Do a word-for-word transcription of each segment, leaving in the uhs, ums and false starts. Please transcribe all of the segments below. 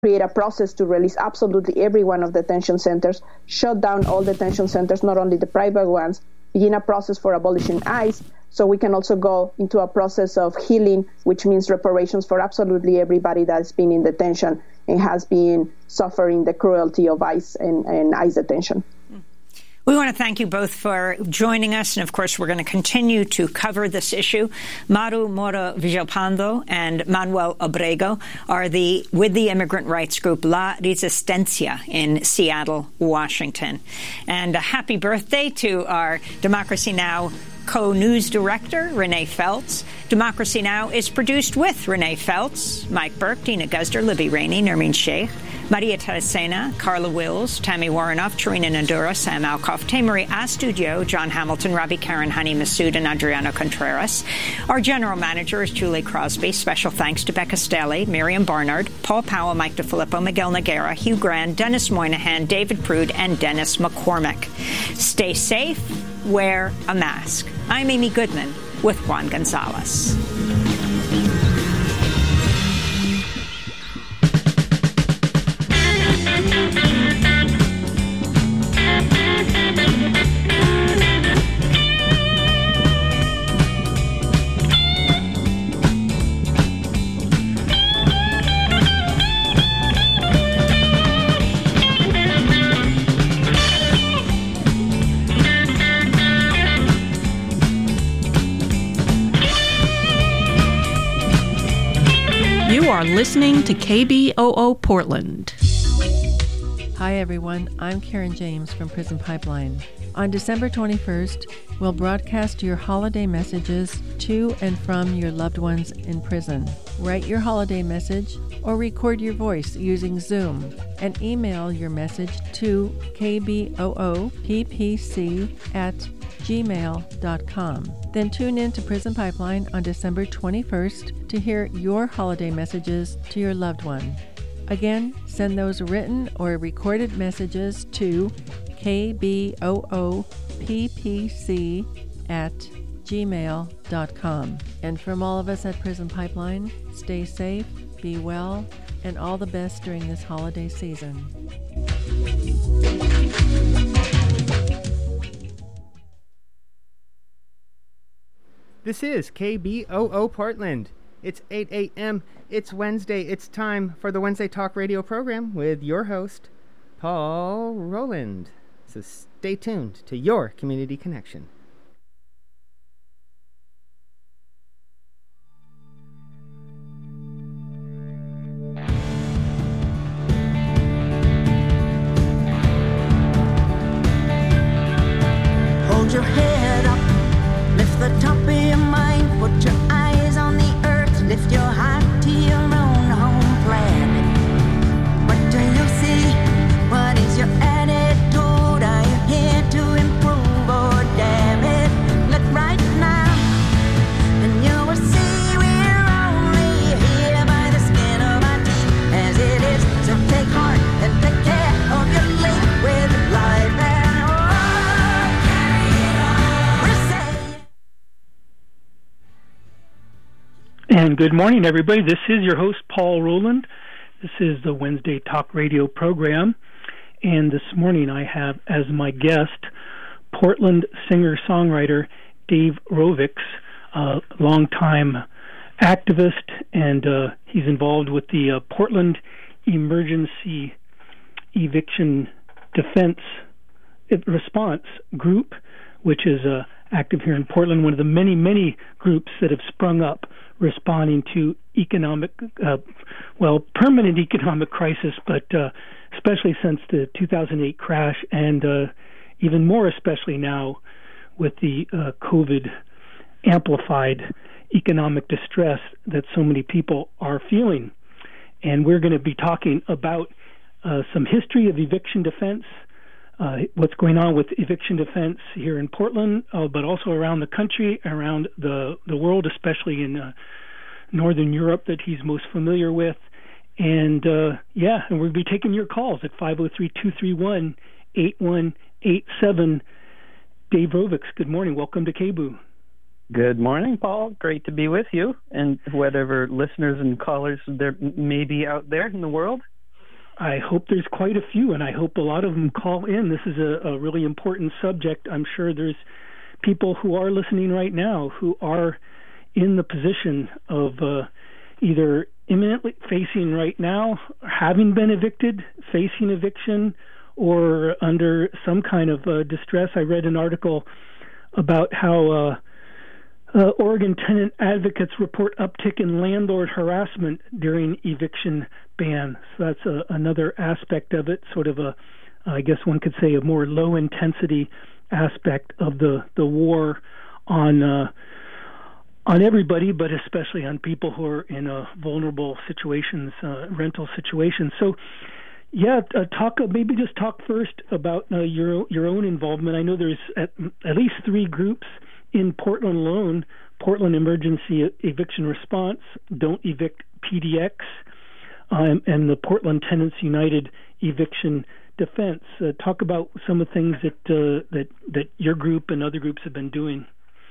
create a process to release absolutely every one of the detention centers, shut down all detention centers, not only the private ones, begin a process for abolishing ICE, so we can also go into a process of healing, which means reparations for absolutely everybody that's been in detention and has been suffering the cruelty of ICE and, and ICE detention. We want to thank you both for joining us, and of course we're going to continue to cover this issue. Maru Mora Villalpando and Manuel Abrego are the with the immigrant rights group La Resistencia in Seattle, Washington. And a happy birthday to our Democracy Now! Co-news director, Renee Feltz. Democracy Now! Is produced with Renee Feltz, Mike Burke, Dina Guzder, Libby Rainey, Nermeen Sheikh, Maria Teresena, Carla Wills, Tammy Warrenoff, Tarina Nadura, Sam Alcoff, Tamery Astudio, John Hamilton, Robbie Karen, Honey Massoud, and Adriano Contreras. Our general manager is Julie Crosby. Special thanks to Becca Stelly, Miriam Barnard, Paul Powell, Mike DeFilippo, Miguel Noguera, Hugh Grand, Dennis Moynihan, David Prude, and Dennis McCormick. Stay safe. Wear a mask. I'm Amy Goodman with Juan Gonzalez. Are listening to K B O O Portland. Hi everyone, I'm Karen James from Prison Pipeline. On December twenty-first, we'll broadcast your holiday messages to and from your loved ones in prison. Write your holiday message or record your voice using Zoom and email your message to k b o o p p c at gmail dot com. Then tune in to Prison Pipeline on December twenty-first to hear your holiday messages to your loved one. Again, send those written or recorded messages to k b o o p p c at gmail dot com. And from all of us at Prison Pipeline, stay safe, be well, and all the best during this holiday season. This is K B O O Portland. It's eight a.m. It's Wednesday. It's time for the Wednesday Talk Radio program with your host, Paul Rowland. So stay tuned to your community connection. Hold your head up, lift the top of your mind, put your eyes on the earth, lift your heart to your own home planet. What do you see? What is your attitude? Are you here to improve or damn it? Look right now, and you will see we're only here by the skin of our teeth, as it is. So take heart and take care of your link with life and oh, carry it on. We're saying. And good morning, everybody. This is your host, Paul Rowland. This is the Wednesday Talk Radio program. And this morning I have as my guest Portland singer-songwriter Dave Rovics, a longtime activist, and uh, he's involved with the uh, Portland Emergency Eviction Defense Response Group, which is uh, active here in Portland, one of the many, many groups that have sprung up responding to economic, uh, well, permanent economic crisis, but uh, especially since the two thousand eight crash, and uh, even more especially now with the uh, COVID amplified economic distress that so many people are feeling. And we're going to be talking about uh, some history of eviction defense, uh, what's going on with eviction defense here in Portland, uh, but also around the country, around the, the world, especially in uh, Northern Europe that he's most familiar with. And, uh, yeah, and we'll be taking your calls at five oh three, two three one, eight one eight seven. Dave Rovics, good morning. Welcome to K B O O. Good morning, Paul. Great to be with you and whatever listeners and callers there may be out there in the world. I hope there's quite a few, and I hope a lot of them call in. This is a, a really important subject. I'm sure there's people who are listening right now who are in the position of uh, either imminently facing right now, having been evicted, facing eviction, or under some kind of uh, distress. I read an article about how uh, uh, Oregon tenant advocates report uptick in landlord harassment during eviction ban. So that's a, another aspect of it, sort of a, I guess one could say, a more low-intensity aspect of the, the war on uh, on everybody, but especially on people who are in uh, vulnerable situations, uh, rental situations. So, yeah, uh, talk maybe just talk first about uh, your your own involvement. I know there's at, at least three groups in Portland alone: Portland Emergency Eviction Response, Don't Evict P D X, um, and the Portland Tenants United Eviction Defense. Uh, talk about some of the things that uh, that that your group and other groups have been doing.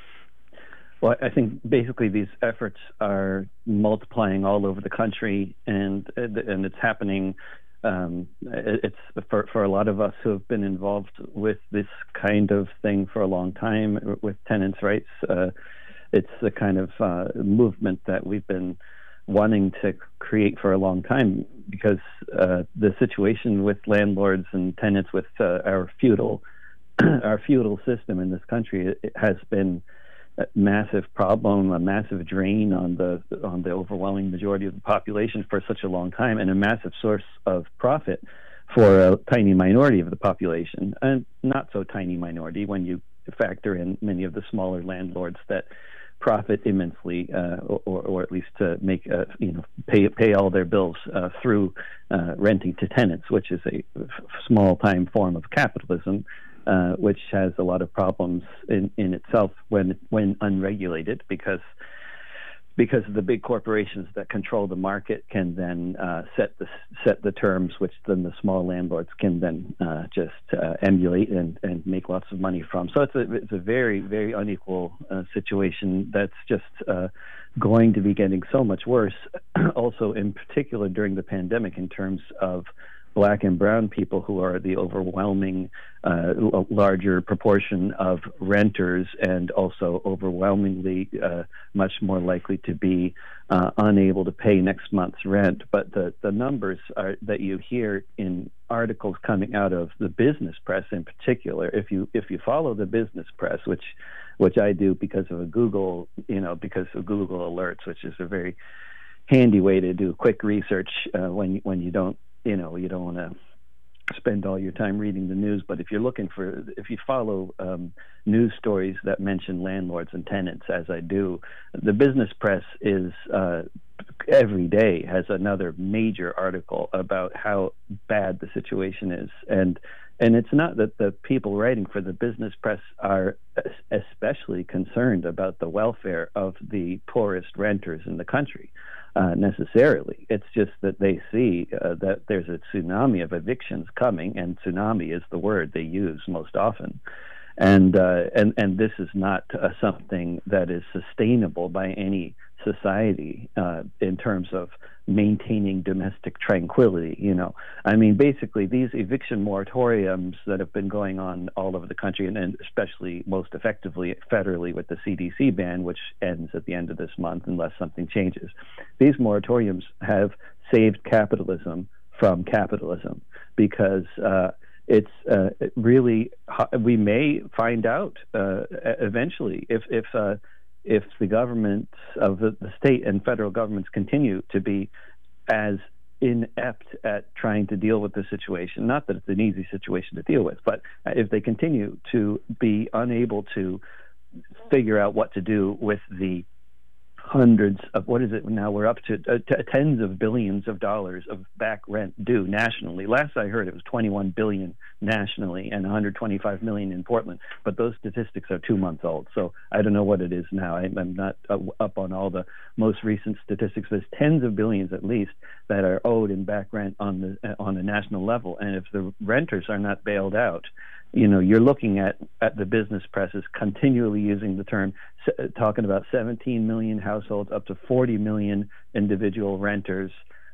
Well, I think basically these efforts are multiplying all over the country, and and it's happening. Um, it's for for a lot of us who have been involved with this kind of thing for a long time with tenants' rights. Uh, it's the kind of uh, movement that we've been wanting to create for a long time, because uh, the situation with landlords and tenants with uh, our feudal our feudal system in this country, it has been a massive problem, a massive drain on the on the overwhelming majority of the population for such a long time, and a massive source of profit for a tiny minority of the population, and not so tiny minority when you factor in many of the smaller landlords that profit immensely, uh, or, or at least to make uh, you know pay pay all their bills uh, through uh, renting to tenants, which is a small time form of capitalism. Uh, which has a lot of problems in, in itself when when unregulated, because because the big corporations that control the market can then uh, set the set the terms, which then the small landlords can then uh, just uh, emulate and, and make lots of money from. So it's a it's a very very unequal uh, situation that's just uh, going to be getting so much worse. Also, in particular during the pandemic, in terms of Black and brown people, who are the overwhelming uh, larger proportion of renters, and also overwhelmingly uh, much more likely to be uh, unable to pay next month's rent. But the, the numbers are, that you hear in articles coming out of the business press in particular, if you if you follow the business press, which which I do because of a Google, you know, because of Google Alerts, which is a very handy way to do quick research uh, when when you don't you know, you don't want to spend all your time reading the news. But if you're looking for, if you follow um, news stories that mention landlords and tenants, as I do, the business press is uh, every day has another major article about how bad the situation is. And and it's not that the people writing for the business press are especially concerned about the welfare of the poorest renters in the country. Uh, necessarily. It's just that they see uh, that there's a tsunami of evictions coming, and tsunami is the word they use most often. And uh, and and this is not uh, something that is sustainable by any society uh, in terms of maintaining domestic tranquility. You know, I mean, basically these eviction moratoriums that have been going on all over the country, and, and especially most effectively federally with the C D C ban, which ends at the end of this month unless something changes. These moratoriums have saved capitalism from capitalism, because uh, it's uh, really, we may find out uh, eventually if if uh, if the governments of the, the state and federal governments continue to be as inept at trying to deal with the situation, not that it's an easy situation to deal with, but if they continue to be unable to figure out what to do with the hundreds of, what is it now, we're up to uh, t- tens of billions of dollars of back rent due nationally. Last I heard it was twenty-one billion nationally and one hundred twenty-five million in Portland, but those statistics are two months old, so I don't know what it is now. I, I'm not uh, up on all the most recent statistics. There's tens of billions at least that are owed in back rent on the uh, on a national level, and if the renters are not bailed out, you know, you're looking at, at the business presses continually using the term, talking about seventeen million households, up to forty million individual renters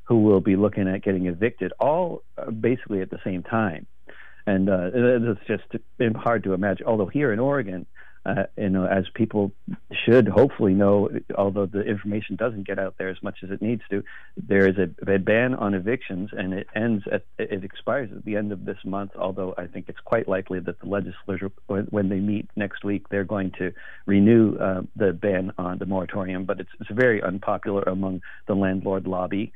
who will be looking at getting evicted, all basically at the same time. And uh, it's just hard to imagine. Although here in Oregon, uh, you know, as people should hopefully know, although the information doesn't get out there as much as it needs to, there is a, a ban on evictions, and it ends at it expires at the end of this month. Although I think it's quite likely that the legislature, when they meet next week, they're going to renew uh, the ban on the moratorium. But it's, it's very unpopular among the landlord lobby.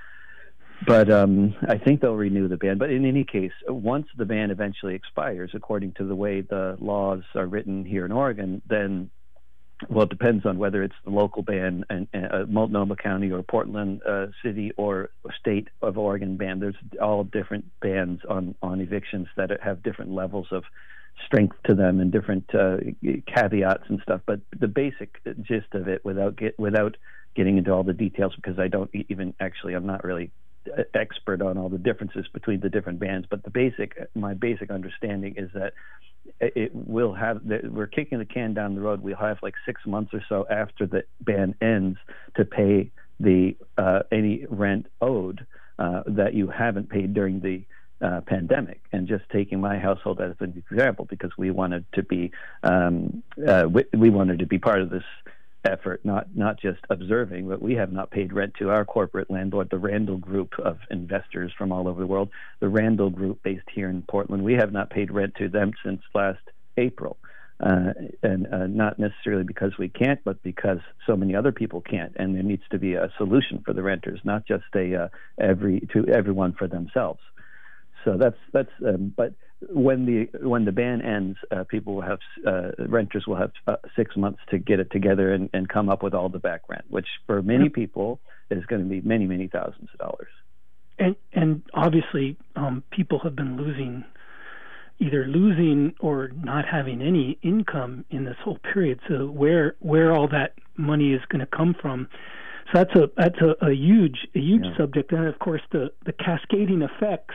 But um, I think they'll renew the ban. But in any case, once the ban eventually expires, according to the way the laws are written here in Oregon, then, well, it depends on whether it's the local ban and uh, Multnomah County or Portland uh, City or state of Oregon ban. There's all different bans on, on evictions that have different levels of strength to them and different uh, caveats and stuff. But the basic gist of it, without get, without getting into all the details, because I don't even actually, I'm not really expert on all the differences between the different bans, but the basic, my basic understanding is that it will have, we're kicking the can down the road. We'll have like six months or so after the ban ends to pay the uh, any rent owed uh, that you haven't paid during the uh, pandemic. And just taking my household as an example, because we wanted to be um, uh, we, we wanted to be part of this effort, not not just observing, but we have not paid rent to our corporate landlord, the Randall Group of investors from all over the world. The Randall Group, based here in Portland, we have not paid rent to them since last April, uh, and uh, not necessarily because we can't, but because so many other people can't, and there needs to be a solution for the renters, not just a uh, every to everyone for themselves. So that's that's um, but when the when the ban ends, uh, people will have uh, renters will have uh, six months to get it together and, and come up with all the back rent, which for many people is going to be many many thousands of dollars. And and obviously, um, people have been losing, either losing or not having any income in this whole period. So where where all that money is going to come from? So that's a that's a, a huge a huge yeah. subject, and of course the the cascading effects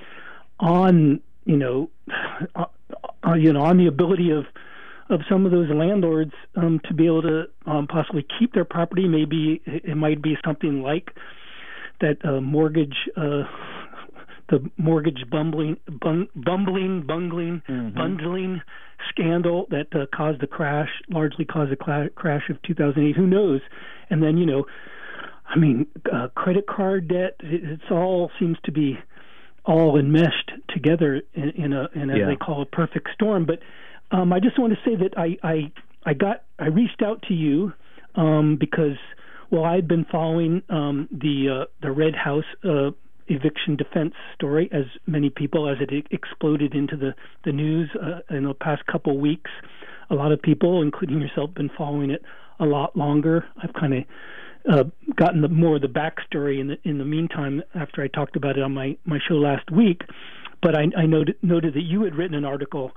on you know uh, uh, you know on the ability of of some of those landlords um, to be able to um, possibly keep their property. Maybe it might be something like that uh, mortgage uh, the mortgage bumbling bung, bumbling bungling mm-hmm. bundling scandal that uh, caused the crash, largely caused the cla- crash of two thousand eight. Who knows? And then you know I mean uh, credit card debt, it, it's all seems to be all enmeshed together in, in a, in as yeah. they call a perfect storm. But um, I just want to say that I, I, I got, I reached out to you um, because, well, I had been following um, the uh, the Red House uh, eviction defense story, as many people, as it exploded into the the news uh, in the past couple weeks. A lot of people, including yourself, been following it a lot longer. I've kind of Uh, gotten the, more of the backstory in the in the meantime after I talked about it on my, my show last week. But I, I noted, noted that you had written an article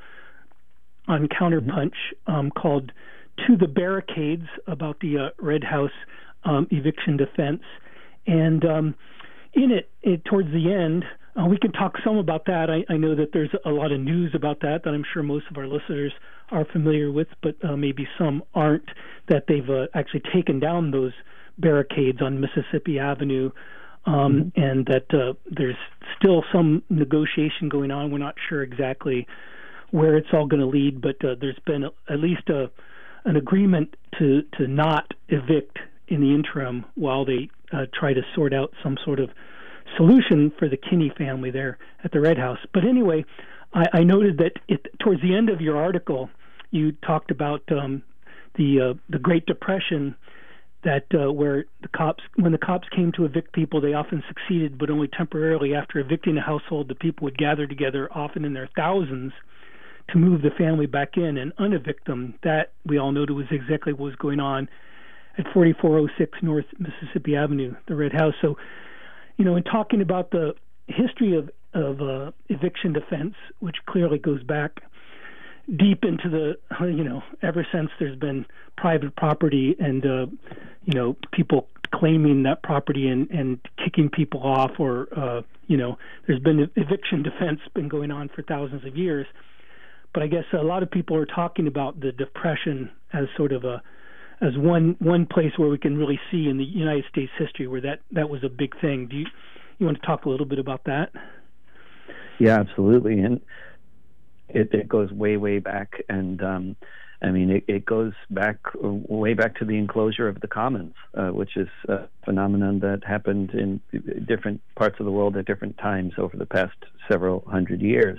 on Counterpunch um, called "To the Barricades" about the uh, Red House um, eviction defense. And um, in it, it, towards the end, uh, we can talk some about that. I, I know that there's a lot of news about that that I'm sure most of our listeners are familiar with, but uh, maybe some aren't, that they've uh, actually taken down those barricades on Mississippi Avenue, um, mm-hmm. and that uh, there's still some negotiation going on. We're not sure exactly where it's all going to lead, but uh, there's been a, at least a, an agreement to, to not evict in the interim while they uh, try to sort out some sort of solution for the Kinney family there at the Red House. But anyway, I, I noted that it, towards the end of your article, you talked about um, the uh, the Great Depression, that uh, where the cops, when the cops came to evict people, they often succeeded, but only temporarily. After evicting a household, the people would gather together, often in their thousands, to move the family back in and unevict them. That, we all know, was exactly what was going on at forty-four oh six North Mississippi Avenue, the Red House. So, you know, in talking about the history of, of uh, eviction defense, which clearly goes back deep into the, you know, ever since there's been private property and, uh, you know, people claiming that property and, and kicking people off, or, uh, you know, there's been eviction defense been going on for thousands of years. But I guess a lot of people are talking about the Depression as sort of a as one one place where we can really see in the United States history where that, that was a big thing. Do you you want to talk a little bit about that? Yeah, absolutely. And it, it goes way, way back. And um, I mean, it, it goes back way back to the enclosure of the commons, uh, which is a phenomenon that happened in different parts of the world at different times over the past several hundred years.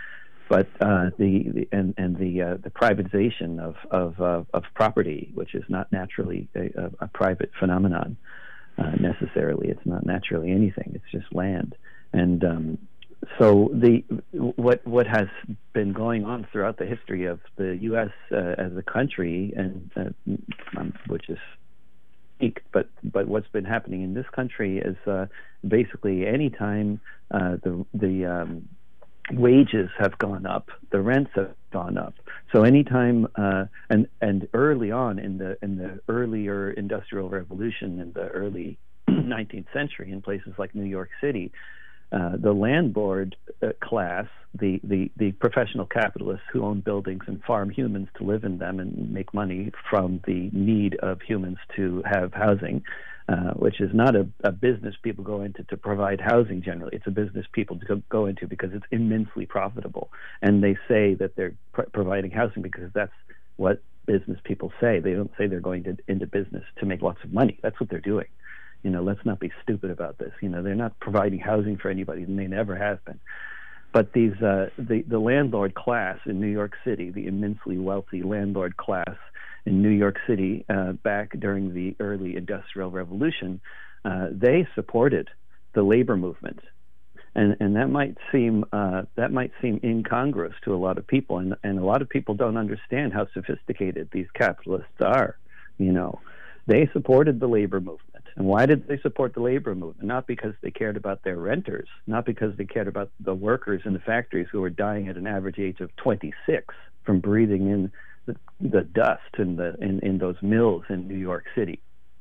But uh, the, the and and the uh, the privatization of of uh, of property, which is not naturally a, a, a private phenomenon uh, necessarily. It's not naturally anything. It's just land. And um, so the what what has been going on throughout the history of the U S uh, as a country, and uh, um, which is unique, but but what's been happening in this country is uh, basically any time uh, the the um, wages have gone up, the rents have gone up. So anytime uh, and and early on in the in the earlier Industrial Revolution in the early nineteenth century, in places like New York City, uh, the landlord uh, class, the, the the professional capitalists who own buildings and farm humans to live in them and make money from the need of humans to have housing. Uh, which is not a, a business people go into to provide housing generally. It's a business people to go into because it's immensely profitable. And they say that they're pr- providing housing because that's what business people say. They don't say they're going to, into business to make lots of money. That's what they're doing. You know, let's not be stupid about this. You know, they're not providing housing for anybody, and they never have been. But these uh, the, the landlord class in New York City, the immensely wealthy landlord class, in New York City uh, back during the early Industrial Revolution, uh, they supported the labor movement, and and that might seem uh, that might seem incongruous to a lot of people, and and a lot of people don't understand how sophisticated these capitalists are. You know, they supported the labor movement, and why did they support the labor movement? Not because they cared about their renters, not because they cared about the workers in the factories who were dying at an average age of twenty-six from breathing in The, the dust in the in, in those mills in New York City.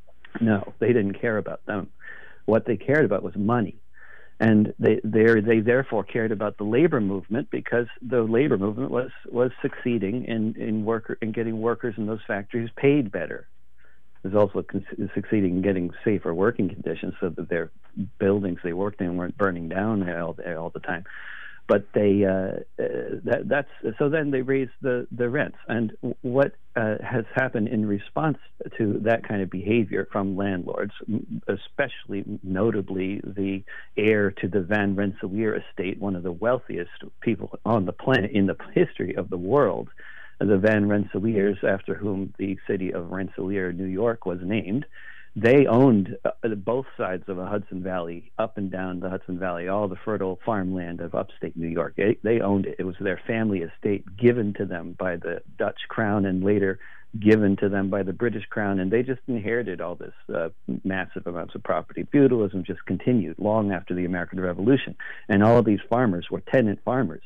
No, they didn't care about them. What they cared about was money, and they they they therefore cared about the labor movement because the labor movement was was succeeding in in worker in getting workers in those factories paid better. It was also con- succeeding in getting safer working conditions so that their buildings they worked in weren't burning down all, all the time. But they uh, uh, that, that's so then they raised the, the rents, and what uh, has happened in response to that kind of behavior from landlords, especially notably the heir to the Van Rensselaer estate, one of the wealthiest people on the planet in the history of the world, the Van Rensselaers, after whom the city of Rensselaer, New York, was named. They owned uh, both sides of the Hudson Valley, up and down the Hudson Valley, all the fertile farmland of upstate New York. They, they owned it. It was their family estate given to them by the Dutch crown and later given to them by the British crown, and they just inherited all this uh, massive amounts of property. Feudalism just continued long after the American Revolution, and all of these farmers were tenant farmers.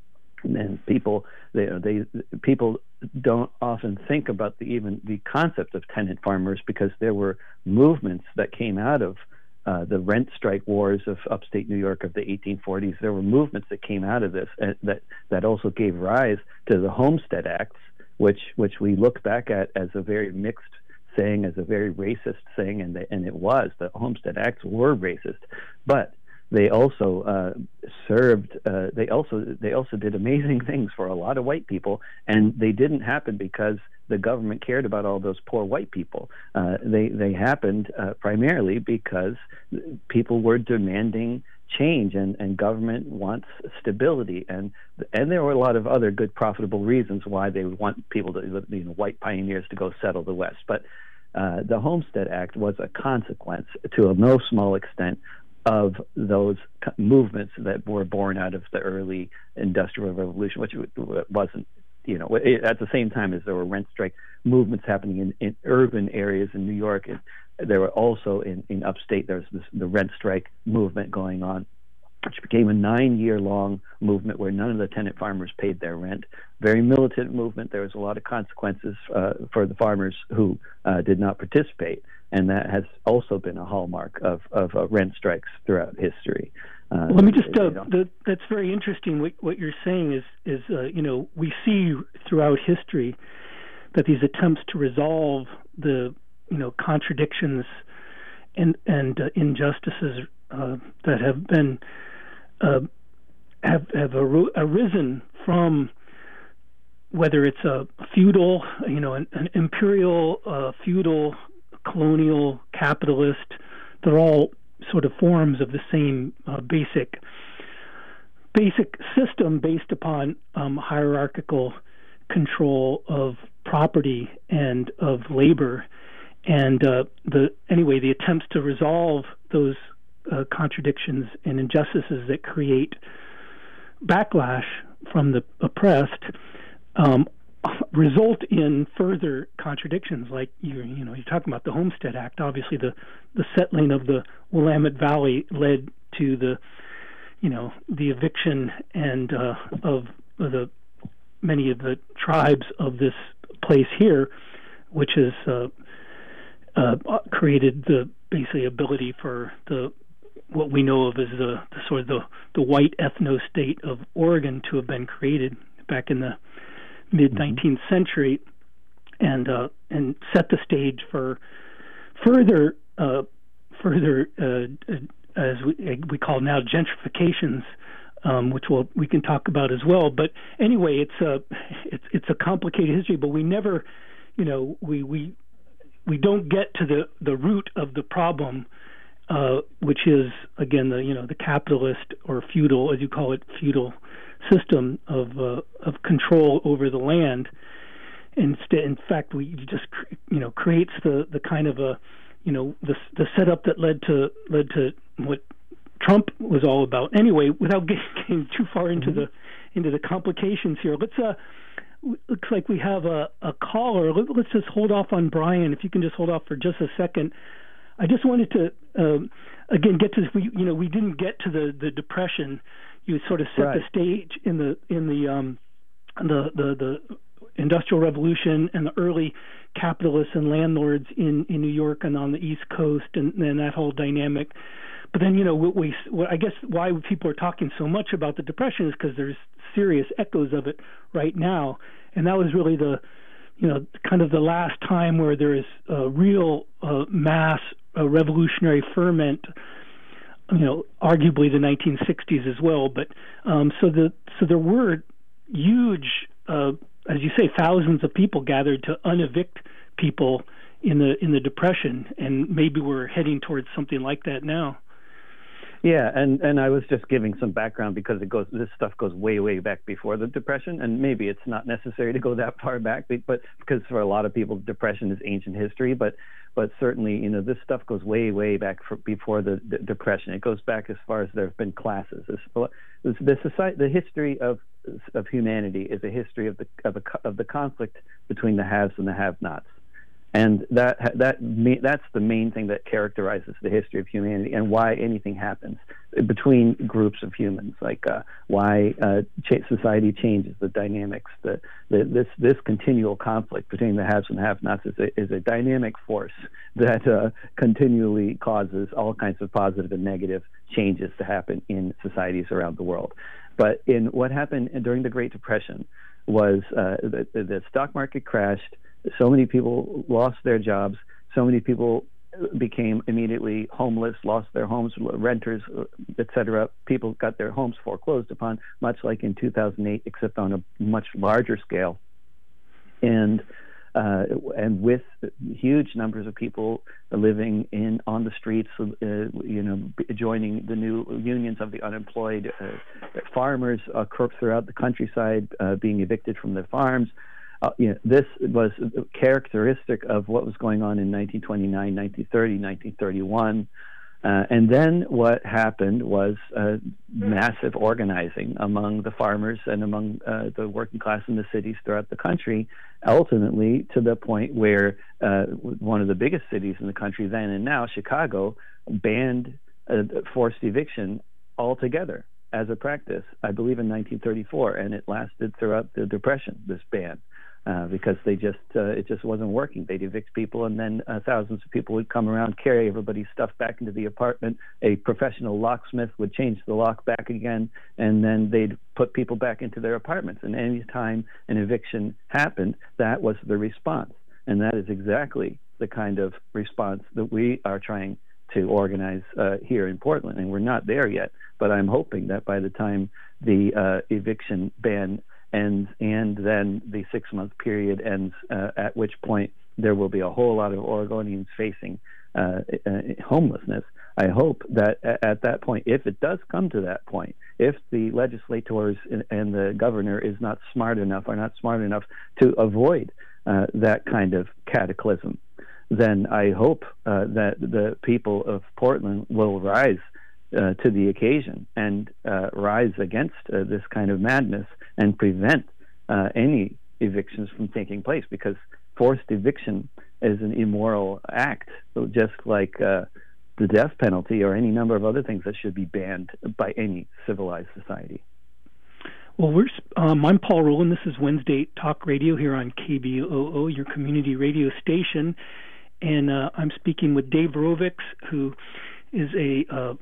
And people, they, they people don't often think about the even the concept of tenant farmers because there were movements that came out of uh, the rent strike wars of upstate New York of the eighteen forties. There were movements that came out of this uh, that that also gave rise to the Homestead Acts, which which we look back at as a very mixed thing, as a very racist thing, and the, and it was. The Homestead Acts were racist, but they also uh, served. Uh, they also they also did amazing things for a lot of white people, and they didn't happen because the government cared about all those poor white people. Uh, they they happened uh, primarily because people were demanding change, and, and government wants stability, and and there were a lot of other good profitable reasons why they want people to, you know, white pioneers to go settle the West. But uh, the Homestead Act was a consequence, to a no small extent, of those movements that were born out of the early Industrial Revolution, which wasn't, you know, at the same time as there were rent strike movements happening in, in urban areas in New York, and there were also in, in upstate, there's this, the rent strike movement going on, which became a nine-year-long movement where none of the tenant farmers paid their rent. Very militant movement. There was a lot of consequences uh, for the farmers who uh, did not participate. And that has also been a hallmark of, of uh, rent strikes throughout history. Uh, Let me just, uh, the, that's very interesting. What, what you're saying is, is uh, you know, we see throughout history that these attempts to resolve the you know contradictions and and uh, injustices uh, that have been uh, have have ar- arisen from whether it's a feudal, you know, an, an imperial, uh, feudal, colonial, capitalist. They're all sort of forms of the same uh, basic basic system based upon um, hierarchical control of property and of labor. And uh, the anyway, the attempts to resolve those uh, contradictions and injustices that create backlash from the oppressed um, result in further contradictions. Like you, you know, you're talking about the Homestead Act. Obviously, the the settling of the Willamette Valley led to the, you know, the eviction and uh, of the many of the tribes of this place here, which has uh, uh, created the basically ability for the what we know of as the, the sort of the, the white ethno state of Oregon to have been created back in the mid nineteenth century, and uh, and set the stage for further uh, further uh, as we, we call now gentrifications, um, which we'll, we can talk about as well. But anyway, it's a it's it's a complicated history, but we never, you know, we we we don't get to the, the root of the problem, uh, which is again the you know the capitalist or feudal, as you call it, feudal system of uh, of control over the land. Instead, in fact, we just you know creates the, the kind of a you know the the setup that led to led to what Trump was all about. Anyway, without getting, getting too far into mm-hmm. the into the complications here, let's uh looks like we have a, a caller. Let, let's just hold off on Brian. If you can just hold off for just a second. I just wanted to um, again get to we you know we didn't get to the, the Depression. You sort of set right. the stage in the in the um, the, the the Industrial Revolution and the early capitalists and landlords in, in New York and on the East Coast, and, and that whole dynamic. But then you know what we what I guess why people are talking so much about the Depression is because there's serious echoes of it right now, and that was really the you know kind of the last time where there is a real uh, mass uh, revolutionary ferment. You know, arguably the nineteen sixties as well, but um, so the so there were huge, uh, as you say, thousands of people gathered to unevict people in the in the Depression, and maybe we're heading towards something like that now. Yeah, and, and I was just giving some background because it goes this stuff goes way way back before the Depression, and maybe it's not necessary to go that far back, but because for a lot of people, Depression is ancient history, but. But certainly, you know, this stuff goes way, way back for, before the, the Depression. It goes back as far as there have been classes. It's, the society, the history of of humanity is a history of the of, a, of the conflict between the haves and the have-nots, and that that that's the main thing that characterizes the history of humanity and why anything happens between groups of humans, like uh, why uh, ch- society changes, the dynamics, the, the this this continual conflict between the haves and have-nots is a, is a dynamic force that uh, continually causes all kinds of positive and negative changes to happen in societies around the world. But in what happened during the Great Depression was uh, the, the stock market crashed. So many people lost their jobs. So many people became immediately homeless, lost their homes, renters, et cetera. People got their homes foreclosed upon, much like in two thousand eight, except on a much larger scale. And uh, and with huge numbers of people living in on the streets, uh, you know, joining the new unions of the unemployed, uh, farmers uh, throughout the countryside uh, being evicted from their farms. Uh, you know, this was characteristic of what was going on in nineteen twenty-nine, nineteen thirty, nineteen thirty-one. Uh, and then what happened was uh, massive organizing among the farmers and among uh, the working class in the cities throughout the country, ultimately to the point where uh, one of the biggest cities in the country then and now, Chicago, banned uh, forced eviction altogether as a practice, I believe in nineteen thirty-four, and it lasted throughout the Depression, this ban. Uh, because they just uh, it just wasn't working. They'd evict people, and then uh, thousands of people would come around, carry everybody's stuff back into the apartment. A professional locksmith would change the lock back again, and then they'd put people back into their apartments. And any time an eviction happened, that was the response. And that is exactly the kind of response that we are trying to organize uh, here in Portland, and we're not there yet. But I'm hoping that by the time the uh, eviction ban ends and then the six-month period ends, uh, at which point there will be a whole lot of Oregonians facing uh, uh, homelessness. I hope that at that point, if it does come to that point, if the legislators and the governor is not smart enough, are not smart enough to avoid uh, that kind of cataclysm, then I hope uh, that the people of Portland will rise uh, to the occasion and uh, rise against uh, this kind of madness and prevent uh, any evictions from taking place, because forced eviction is an immoral act, just like uh, the death penalty or any number of other things that should be banned by any civilized society. Well, we're, um, I'm Paul Rowland. This is Wednesday Talk Radio here on K B O O, your community radio station. And uh, I'm speaking with Dave Rovics, who is a uh,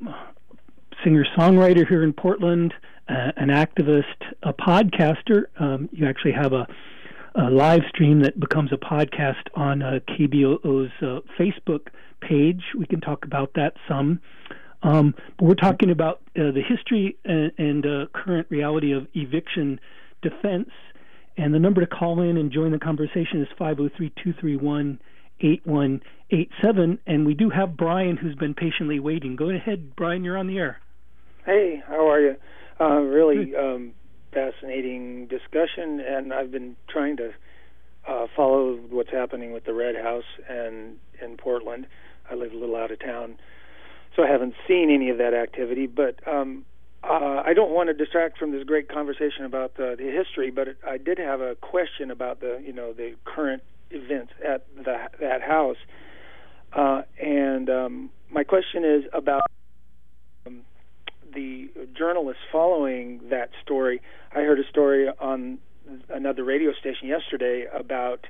singer-songwriter here in Portland, uh, an activist, a podcaster. Um, you actually have a, a live stream that becomes a podcast on uh, K B O O's uh, Facebook page. We can talk about that some. Um, but we're talking about uh, the history and, and uh, current reality of eviction defense. And the number to call in and join the conversation is five oh three, two three one, eight one eight seven. And we do have Brian, who's been patiently waiting. Go ahead, Brian, you're on the air. Hey, how are you? Uh, really um, fascinating discussion, and I've been trying to uh, follow what's happening with the Red House and in Portland. I live a little out of town, so I haven't seen any of that activity, but um, uh, I don't want to distract from this great conversation about the, the history, but it, I did have a question about the, you know, the current events at the, that house. Uh, and um, my question is about um, the journalists following that story. I heard a story on another radio station yesterday about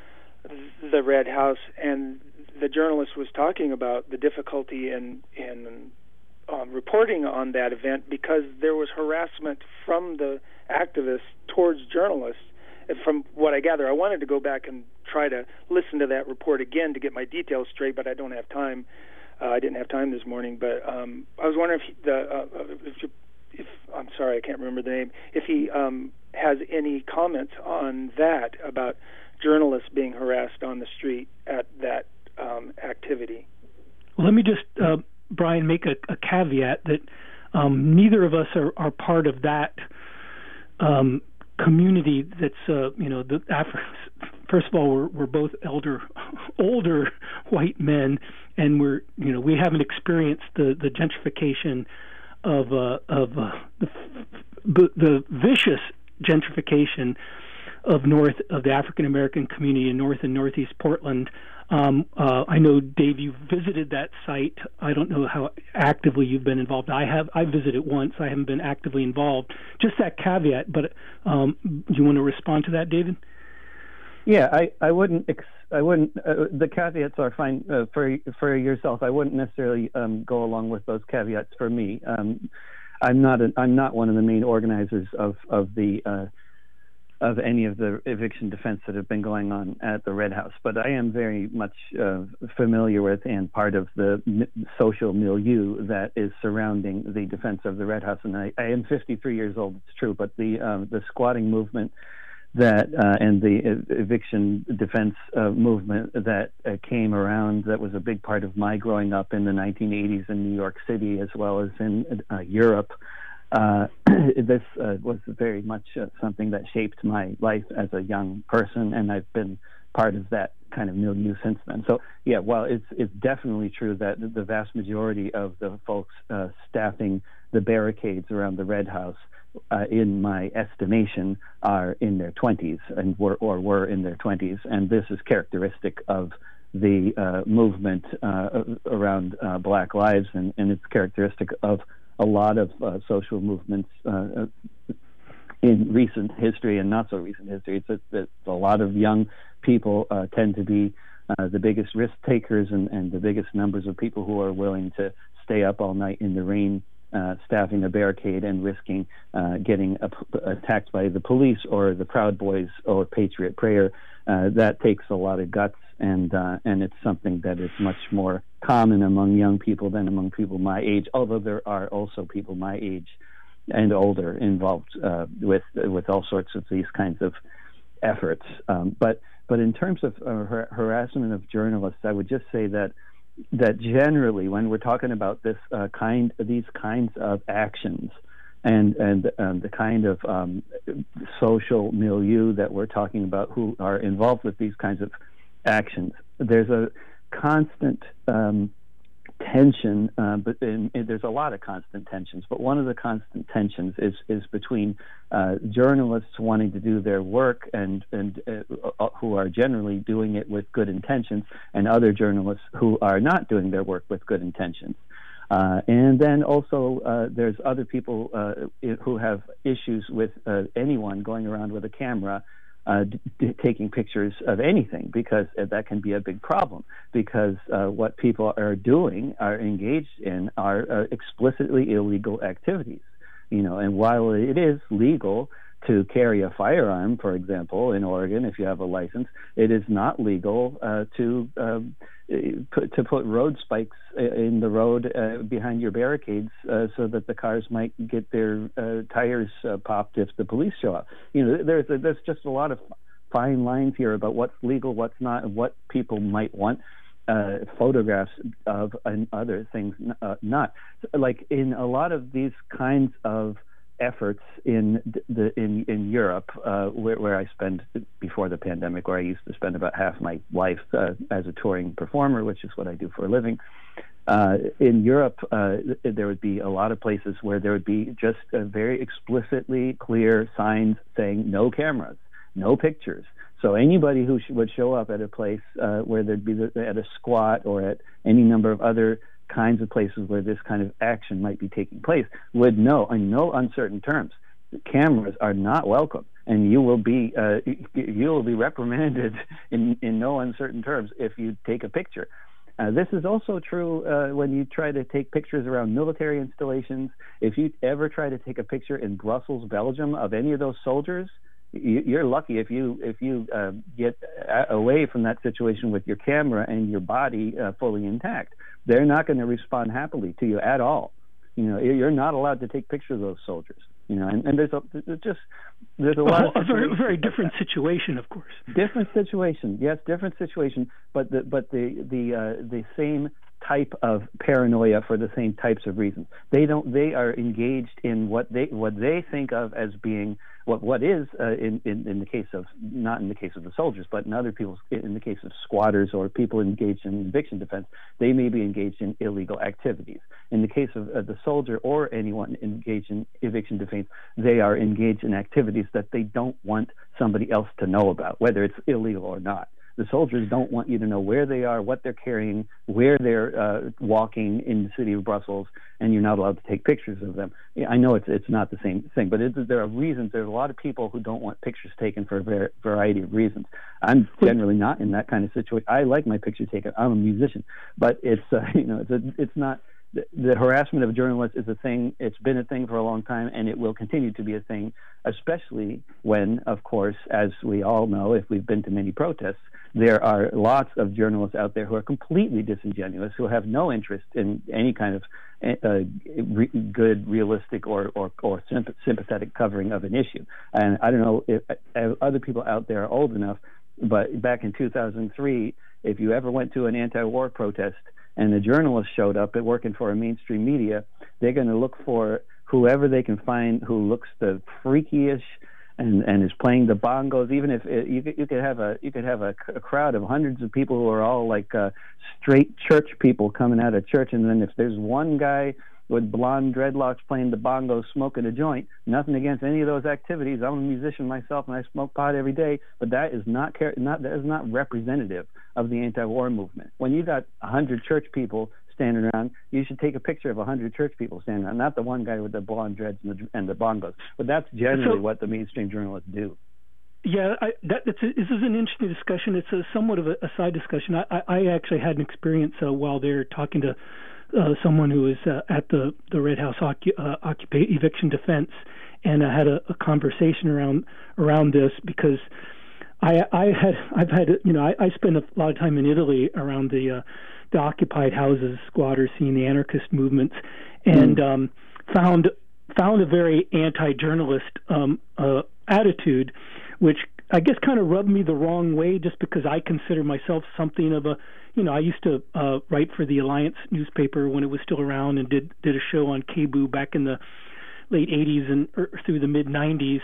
the Red House, and the journalist was talking about the difficulty in, in um, reporting on that event because there was harassment from the activists towards journalists. And from what I gather, I wanted to go back and try to listen to that report again to get my details straight, but I don't have time. Uh, I didn't have time this morning. But um, I was wondering if the uh, if, you, if I'm sorry, I can't remember the name. If he um, has any comments on that about journalists being harassed on the street at that um, activity. Well, let me just, uh, Brian, make a, a caveat that um, neither of us are, are part of that um, community that's, uh, you know, the Afri- first of all, we're, we're both elder, older white men, and we're, you know, we haven't experienced the, the gentrification of, uh, of uh, the, the, the vicious gentrification of north of the African American community in North and Northeast Portland. Um, uh, I know, Dave, you visited that site. I don't know how actively you've been involved. I have. I visited once. I haven't been actively involved. Just that caveat. But um, do you want to respond to that, David? Yeah, I, I wouldn't. Ex- I wouldn't. Uh, the caveats are fine uh, for for yourself. I wouldn't necessarily um, go along with those caveats for me. Um, I'm not. A, I'm not one of the main organizers of of the. Uh, of any of the eviction defense that have been going on at the Red House, but I am very much uh, familiar with and part of the mi- social milieu that is surrounding the defense of the Red House. And I, I am fifty-three years old, it's true, but the um, the squatting movement that uh, and the ev- eviction defense uh, movement that uh, came around, that was a big part of my growing up in the nineteen eighties in New York City as well as in uh, Europe. Uh, this uh, was very much uh, something that shaped my life as a young person, and I've been part of that kind of milieu since then. So, yeah, while it's it's definitely true that the vast majority of the folks uh, staffing the barricades around the Red House, uh, in my estimation, are in their twenties and were or were in their twenties, and this is characteristic of the uh, movement uh, around uh, Black lives, and, and it's characteristic of a lot of uh, social movements uh, in recent history and not so recent history. It's a, it's a lot of young people uh, tend to be uh, the biggest risk takers and, and the biggest numbers of people who are willing to stay up all night in the rain uh, staffing a barricade and risking uh, getting a, attacked by the police or the Proud Boys or Patriot Prayer. Uh, that takes a lot of guts, and uh, and it's something that is much more common among young people than among people my age, although there are also people my age and older involved uh, with with all sorts of these kinds of efforts. Um, but but in terms of uh, har- harassment of journalists, I would just say that that generally, when we're talking about this uh, kind, these kinds of actions, and and um, the kind of um, social milieu that we're talking about, who are involved with these kinds of actions, there's a constant um, tension, uh, but in, in, there's a lot of constant tensions. But one of the constant tensions is is between uh, journalists wanting to do their work and and uh, who are generally doing it with good intentions, and other journalists who are not doing their work with good intentions. Uh, and then also uh, there's other people uh, who have issues with uh, anyone going around with a camera Uh, d- d- taking pictures of anything, because uh, that can be a big problem, because uh, what people are doing, are engaged in, are uh, explicitly illegal activities. You know, and while it is legal to carry a firearm, for example, in Oregon, if you have a license, it is not legal uh, to um, put, to put road spikes in the road uh, behind your barricades uh, so that the cars might get their uh, tires uh, popped if the police show up. You know, there's a, there's just a lot of fine lines here about what's legal, what's not, and what people might want uh, photographs of, and other things uh, not. Like in a lot of these kinds of efforts in the in in Europe, uh, where, where I spend before the pandemic, where I used to spend about half my life uh, as a touring performer, which is what I do for a living. Uh, in Europe, uh, there would be a lot of places where there would be just uh, very explicitly clear signs saying no cameras, no pictures. So anybody who sh- would show up at a place uh, where there'd be the, at a squat or at any number of other kinds of places where this kind of action might be taking place would know, in no uncertain terms, cameras are not welcome, and you will be uh, you will be reprimanded in in no uncertain terms if you take a picture. Uh, this is also true uh, when you try to take pictures around military installations. If you ever try to take a picture in Brussels, Belgium, of any of those soldiers, you're lucky if you if you uh, get away from that situation with your camera and your body uh, fully intact. They're not going to respond happily to you at all. You know, you're not allowed to take pictures of those soldiers. You know, and, and there's a there's just there's a lot well, of a very very different like situation, of course. Different situation, yes, different situation, but the but the the uh, the same type of paranoia for the same types of reasons. They don't. They are engaged in what they what they think of as being what what is uh, in, in in the case of not in the case of the soldiers, but in other people's in the case of squatters or people engaged in eviction defense, they may be engaged in illegal activities. In the case of uh, the soldier or anyone engaged in eviction defense, they are engaged in activities that they don't want somebody else to know about, whether it's illegal or not. The soldiers don't want you to know where they are, what they're carrying, where they're uh, walking in the city of Brussels, and you're not allowed to take pictures of them. Yeah, I know it's it's not the same thing, but it, there are reasons. There's a lot of people who don't want pictures taken for a ver- variety of reasons. I'm generally not in that kind of situation. I like my picture taken. I'm a musician, but it's uh, you know it's a, it's not. The, the harassment of journalists is a thing. It's been a thing for a long time, and it will continue to be a thing, especially when, of course, as we all know, if we've been to many protests, there are lots of journalists out there who are completely disingenuous, who have no interest in any kind of uh, re- good, realistic, or, or, or sympathetic covering of an issue. And I don't know if, if other people out there are old enough, but back in two thousand three, if you ever went to an anti-war protest and a journalist showed up at working for a mainstream media, they're going to look for whoever they can find who looks the freakiest and and is playing the bongos. Even if it, you could, you could have a you could have a, a crowd of hundreds of people who are all like uh, straight church people coming out of church, and then if there's one guy with blonde dreadlocks playing the bongos, smoking a joint, nothing against any of those activities. I'm a musician myself, and I smoke pot every day, but that is not not that is not representative of the anti-war movement. When you got a hundred church people standing around, you should take a picture of a hundred church people standing around, not the one guy with the blonde dreads and the, and the bongos. But that's generally so, what the mainstream journalists do. Yeah, I, that, that's a, this is an interesting discussion. It's a somewhat of a, a side discussion. I, I, I actually had an experience uh, while they're talking to uh, someone who was uh, at the the Red House occu- uh, occupa- eviction defense, and I had a, a conversation around around this because I I had I've had you know I, I spent a lot of time in Italy around the uh, the occupied houses, squatter scene, the anarchist movements, and mm. um, found found a very anti-journalist um, uh, attitude, which I guess kind of rubbed me the wrong way, just because I consider myself something of a, you know, I used to uh, write for the Alliance newspaper when it was still around, and did did a show on K B O O back in the late eighties and er, through the mid nineties,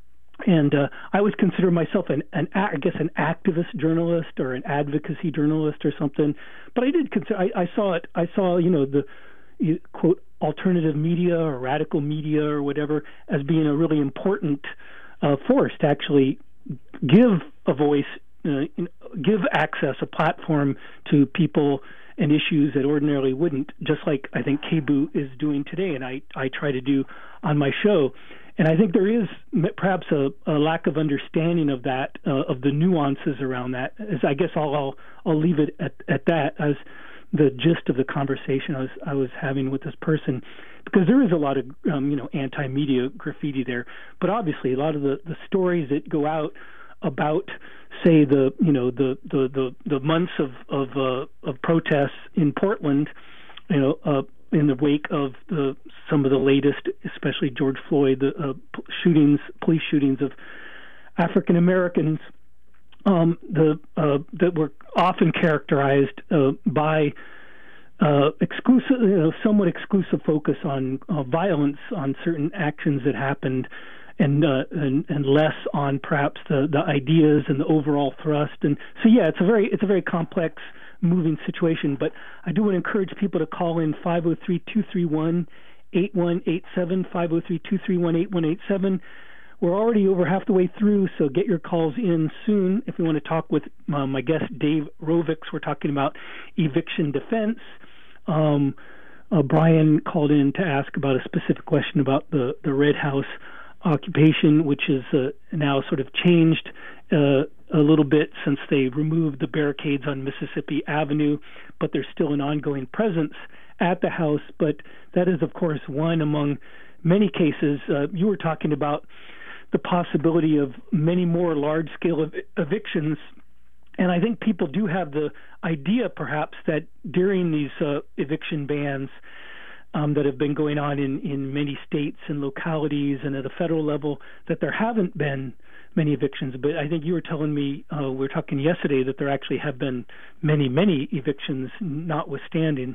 and uh, I always consider myself an, an I guess an activist journalist or an advocacy journalist or something. But I did consider I, I saw it I saw you know the quote alternative media or radical media or whatever as being a really important uh, force to actually give a voice, uh, give access, a platform to people and issues that ordinarily wouldn't, just like I think K B O O is doing today, and I, I try to do on my show. And I think there is perhaps a, a lack of understanding of that, uh, of the nuances around that. As I guess I'll, I'll I'll leave it at, at that as the gist of the conversation I was I was having with this person, because there is a lot of um, you know anti-media graffiti there, but obviously a lot of the, the stories that go out about, say, the you know the the, the, the months of of, uh, of protests in Portland, you know, uh, in the wake of the some of the latest, especially George Floyd, the uh, shootings, police shootings of African Americans. Um, the uh, that were often characterized uh, by uh, exclusive, you know, somewhat exclusive focus on uh, violence, on certain actions that happened, and, uh, and and less on perhaps the, the ideas and the overall thrust. And so, yeah, it's a very it's a very complex, moving situation. But I do want to encourage people to call in five oh three, two three one, eight one eight seven, five oh three, two three one, eight one eight seven. We're already over half the way through, so get your calls in soon. If you want to talk with uh, my guest, Dave Rovics, we're talking about eviction defense. Um, uh, Brian called in to ask about a specific question about the, the Red House occupation, which is uh, now sort of changed uh, a little bit since they removed the barricades on Mississippi Avenue, but there's still an ongoing presence at the house. But that is, of course, one among many cases. Uh, you were talking about the possibility of many more large-scale ev- evictions. And I think people do have the idea, perhaps, that during these uh, eviction bans um, that have been going on in, in many states and localities and at a federal level, that there haven't been many evictions. But I think you were telling me, uh, we were talking yesterday, that there actually have been many, many evictions, notwithstanding.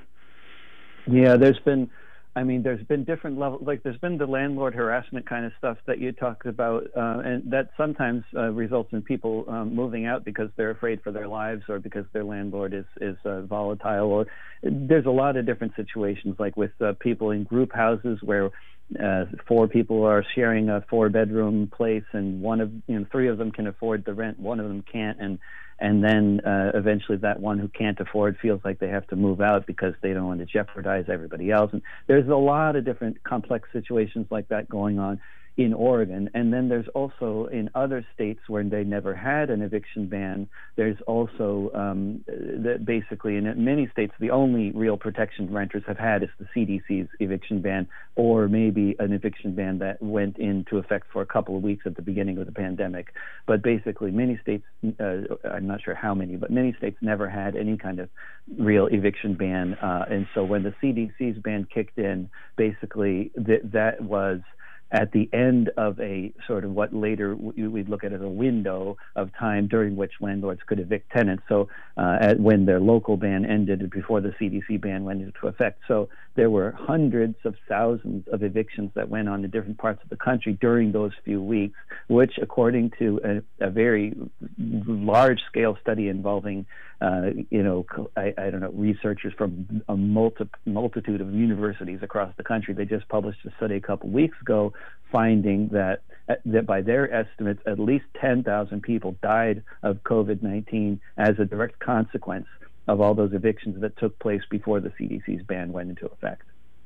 Yeah, there's been... I mean, there's been different levels, like there's been the landlord harassment kind of stuff that you talked about, uh, and that sometimes uh, results in people um, moving out because they're afraid for their lives or because their landlord is, is uh, volatile. Or there's a lot of different situations, like with uh, people in group houses where uh, four people are sharing a four-bedroom place, and one of, you know, three of them can afford the rent, one of them can't, and And then uh, eventually that one who can't afford feels like they have to move out because they don't want to jeopardize everybody else. And there's a lot of different complex situations like that going on in Oregon. And then there's also in other states where they never had an eviction ban, there's also um, that basically in many states the only real protection renters have had is the C D C's eviction ban, or maybe an eviction ban that went into effect for a couple of weeks at the beginning of the pandemic. But basically many states, uh, I'm not sure how many, but many states never had any kind of real eviction ban. Uh, and so when the C D C's ban kicked in, basically th- that was at the end of a sort of what later we'd look at as a window of time during which landlords could evict tenants. So uh, at, when their local ban ended before the C D C ban went into effect. So there were hundreds of thousands of evictions that went on in different parts of the country during those few weeks, which according to a, a very large-scale study involving Uh, you know, I, I don't know, researchers from a multi, multitude of universities across the country. They just published a study a couple weeks ago finding that that by their estimates, at least ten thousand people died of COVID nineteen as a direct consequence of all those evictions that took place before the C D C's ban went into effect.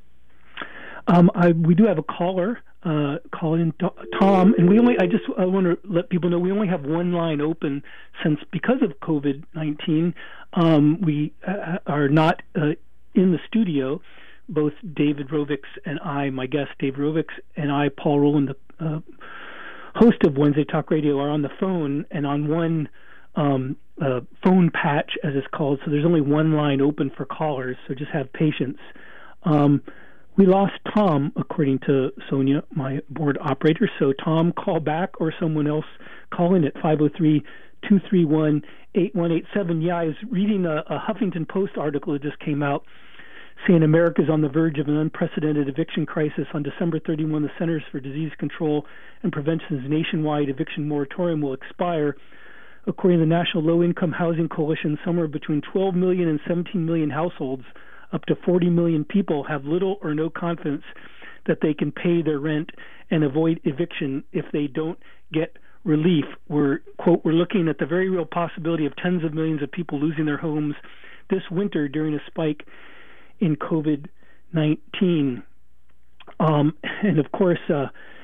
Um, I, we do have a caller, uh, calling Tom, and we only. I just I want to let people know we only have one line open since because of COVID nineteen, um, we uh, are not uh, in the studio, both David Rovics and I, my guest Dave Rovics, and I, Paul Rowland, the uh, host of Wednesday Talk Radio, are on the phone, and on one um, uh, phone patch, as it's called, so there's only one line open for callers, so just have patience. Um, we lost Tom, according to Sonia, my board operator, so Tom, call back, or someone else call in at five oh three, two three one, eight one eight seven. Yeah, I was reading a, a Huffington Post article that just came out saying America is on the verge of an unprecedented eviction crisis. On December thirty-first, the Centers for Disease Control and Prevention's nationwide eviction moratorium will expire. According to the National Low-Income Housing Coalition, somewhere between twelve million and seventeen million households, up to forty million people, have little or no confidence that they can pay their rent and avoid eviction if they don't get relief. We're, quote, we're looking at the very real possibility of tens of millions of people losing their homes this winter during a spike in COVID nineteen. Um, and of course, uh,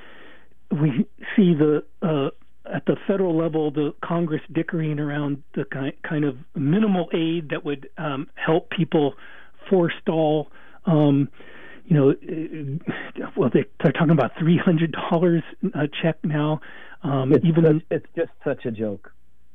we see the uh, at the federal level, the Congress dickering around the ki- kind of minimal aid that would um, help people forestall. Um, you know, uh, well, they, they're talking about three hundred dollars a check now. Um, it's, even such, it's just such a joke.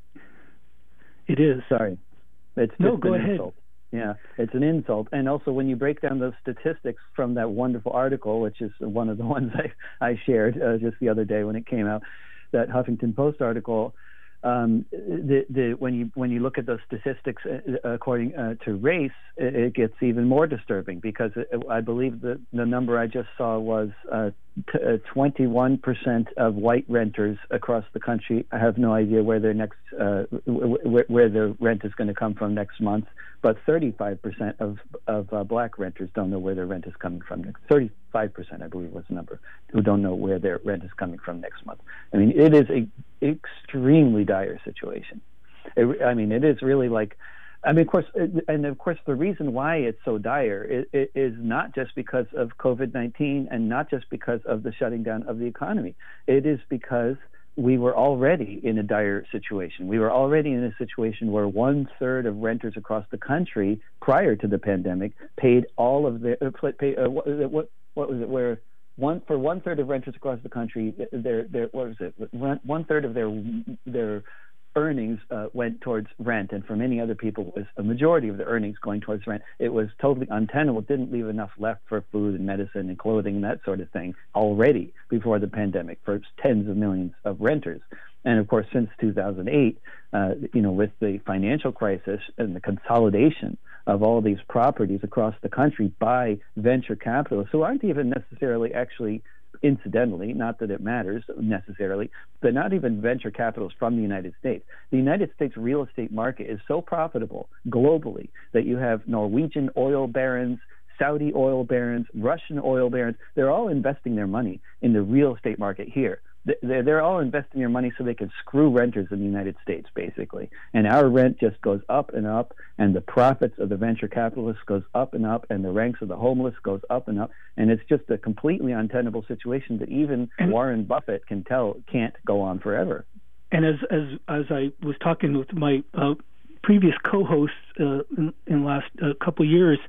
It is. Sorry, it's just no. Go an ahead. Insult. Yeah, it's an insult. And also, when you break down those statistics from that wonderful article, which is one of the ones I, I shared uh, just the other day when it came out, that Huffington Post article, um, the, the, when you when you look at those statistics uh, according uh, to race, it, it gets even more disturbing, because it, I believe that the number I just saw was uh, t- uh, twenty-one percent of white renters across the country have no idea where their next uh, w- w- where their rent is going to come from next month. But thirty-five percent of of uh, black renters don't know where their rent is coming from next. thirty-five percent, I believe, was the number, who don't know where their rent is coming from next month. I mean, it is a extremely dire situation. It, I mean, it is really like, I mean, of course, and of course, the reason why it's so dire it, it is not just because of COVID nineteen and not just because of the shutting down of the economy. It is because we were already in a dire situation. We were already in a situation where one third of renters across the country prior to the pandemic paid all of their uh, pay, uh, what, what what was it where one for one third of renters across the country their their what was it one third of their their earnings uh, went towards rent, and for many other people it was a majority of the earnings going towards rent. It was totally untenable, didn't leave enough left for food and medicine and clothing and that sort of thing already before the pandemic for tens of millions of renters. And of course, since two thousand eight, uh, you know, with the financial crisis and the consolidation of all these properties across the country by venture capitalists who aren't even necessarily actually incidentally, not that it matters necessarily, but not even venture capitalists from the United States. The United States real estate market is so profitable globally that you have Norwegian oil barons, Saudi oil barons, Russian oil barons. They're all investing their money in the real estate market here. They're, they're all investing their money so they can screw renters in the United States, basically. And our rent just goes up and up, and the profits of the venture capitalists goes up and up, and the ranks of the homeless goes up and up. And it's just a completely untenable situation that even and, Warren Buffett can tell can't go on forever. And as as as I was talking with my uh, previous co-hosts uh, in, in the last uh, couple of years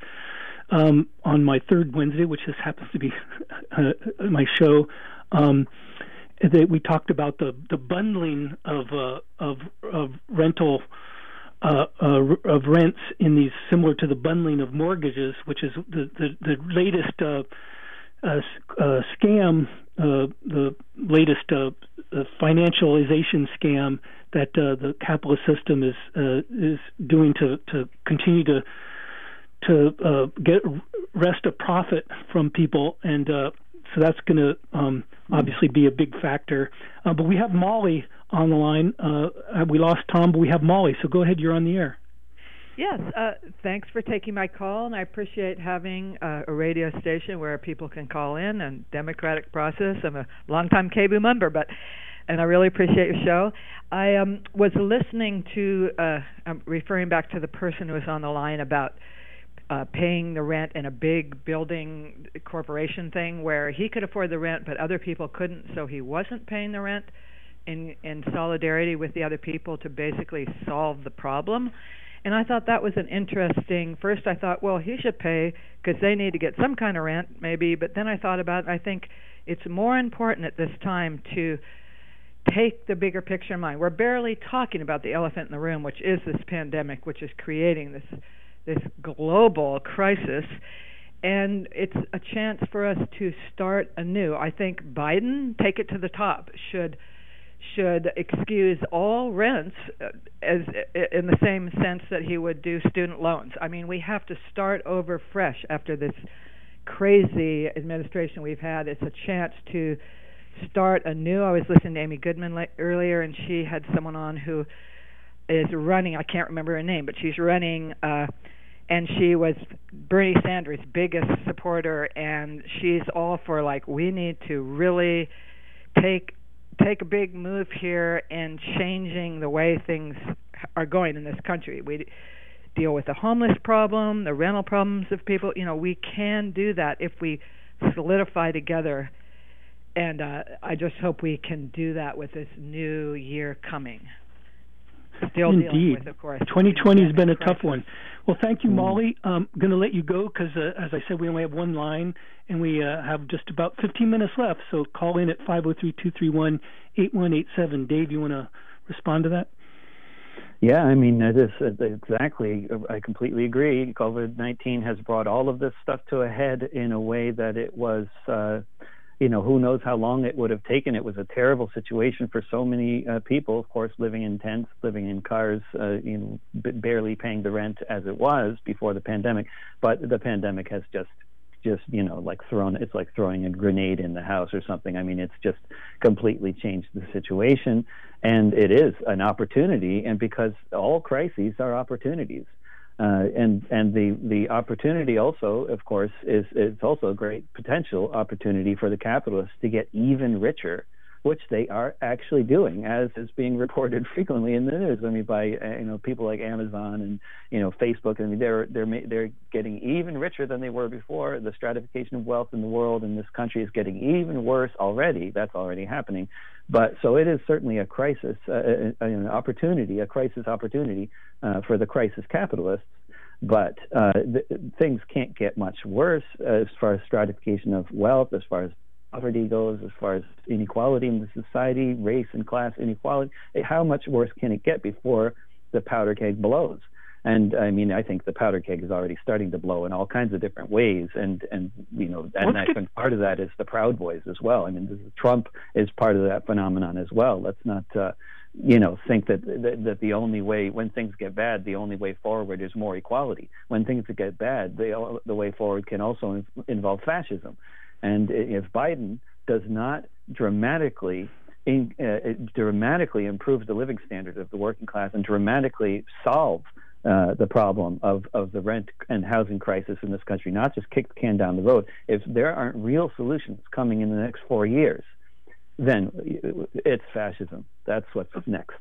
um, on my third Wednesday, which just happens to be uh, my show, um, that we talked about the, the bundling of uh, of of rental uh, uh, of rents in these, similar to the bundling of mortgages, which is the the, the latest uh, uh, uh, scam, uh, the latest uh, uh, financialization scam that uh, the capitalist system is uh, is doing to to continue to to uh, get wrest a profit from people. And uh, So that's going to um, obviously be a big factor. Uh, but we have Molly on the line. Uh, we lost Tom, but we have Molly. So go ahead. You're on the air. Yes. Uh, thanks for taking my call, and I appreciate having uh, a radio station where people can call in and democratic process. I'm a longtime K B O member, but and I really appreciate your show. I um, was listening to, uh, I'm referring back to the person who was on the line about Uh, paying the rent in a big building corporation thing where he could afford the rent but other people couldn't, so he wasn't paying the rent in in solidarity with the other people to basically solve the problem. And I thought that was an interesting, first I thought, well, he should pay because they need to get some kind of rent maybe, but then I thought about it, I think it's more important at this time to take the bigger picture in mind. We're barely talking about the elephant in the room, which is this pandemic, which is creating this this global crisis, and it's a chance for us to start anew. I think Biden, take it to the top, should should excuse all rents as in the same sense that he would do student loans. I mean, we have to start over fresh after this crazy administration we've had. It's a chance to start anew. I was listening to Amy Goodman la- earlier, and she had someone on who is running, I can't remember her name, but she's running, uh, and she was Bernie Sanders' biggest supporter, and she's all for, like, we need to really take take a big move here in changing the way things are going in this country. We deal with the homeless problem, the rental problems of people. You know, we can do that if we solidify together. And uh, I just hope we can do that with this new year coming. Still Indeed. dealing with, of course. twenty twenty has been a crisis. tough one. Well, thank you, Molly. I'm going to let you go because, uh, as I said, we only have one line, and we uh, have just about fifteen minutes left. So call in at five oh three, two three one, eight one eight seven. Dave, you want to respond to that? Yeah, I mean, it is exactly. I completely agree. COVID nineteen has brought all of this stuff to a head in a way that it was, uh, you know, who knows how long it would have taken. It was a terrible situation for so many uh, people, of course, living in tents, living in cars, uh, you know, b- barely paying the rent as it was before the pandemic. But the pandemic has just, just, you know, like thrown, it's like throwing a grenade in the house or something. I mean, it's just completely changed the situation. And it is an opportunity, and because all crises are opportunities. Uh, and and the, the opportunity also, of course, is it's also a great potential opportunity for the capitalists to get even richer, which they are actually doing, as is being reported frequently in the news. I mean, by uh, you know people like Amazon and you know Facebook. I mean, they're they're they're getting even richer than they were before. The stratification of wealth in the world in this country is getting even worse already. That's already happening. But so it is certainly a crisis, uh, an opportunity, a crisis opportunity uh, for the crisis capitalists. But uh, th- things can't get much worse uh, as far as stratification of wealth, as far as poverty goes, as far as inequality in the society, race and class inequality. How much worse can it get before the powder keg blows? And I mean, I think the powder keg is already starting to blow in all kinds of different ways. And, and you know, and I think part of that is the Proud Boys as well. I mean, this is, Trump is part of that phenomenon as well. Let's not, uh, you know, think that, that that the only way, when things get bad, the only way forward is more equality. When things get bad, the, the way forward can also involve fascism. And if Biden does not dramatically in, uh, dramatically improve the living standards of the working class and dramatically solve uh, the problem of, of the rent and housing crisis in this country, not just kick the can down the road, if there aren't real solutions coming in the next four years, then it's fascism. That's what's next.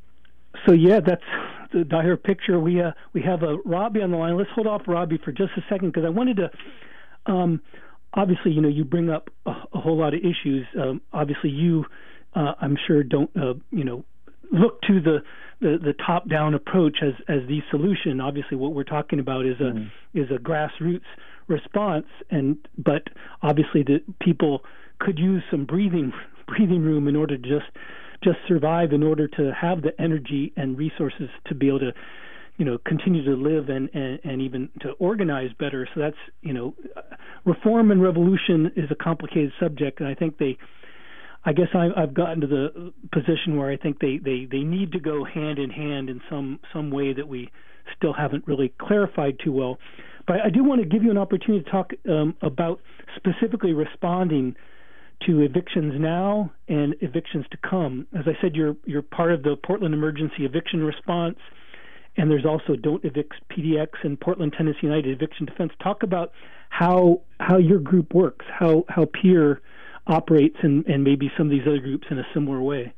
So yeah, that's the dire picture. We uh, we have a Robbie on the line. Let's hold off Robbie for just a second because I wanted to. Um, obviously, you know, you bring up a, a whole lot of issues. Um, obviously, you, uh, I'm sure, don't uh, you know, look to the, the, the top-down approach as as the solution. Obviously, what we're talking about is a mm-hmm. is a grassroots response, and but obviously the people could use some breathing breathing room in order to just just survive, in order to have the energy and resources to be able to, you know, continue to live and, and, and even to organize better. So that's, you know, reform and revolution is a complicated subject, and I think they, I guess I, I've gotten to the position where I think they, they, they need to go hand in hand in some, some way that we still haven't really clarified too well. But I do want to give you an opportunity to talk um, about specifically responding to evictions now and evictions to come. As I said, you're you're part of the Portland Emergency Eviction Response, and there's also Don't Evict P D X and Portland Tenants United Eviction Defense. Talk about how how your group works, how how Peer operates, and, and maybe some of these other groups in a similar way.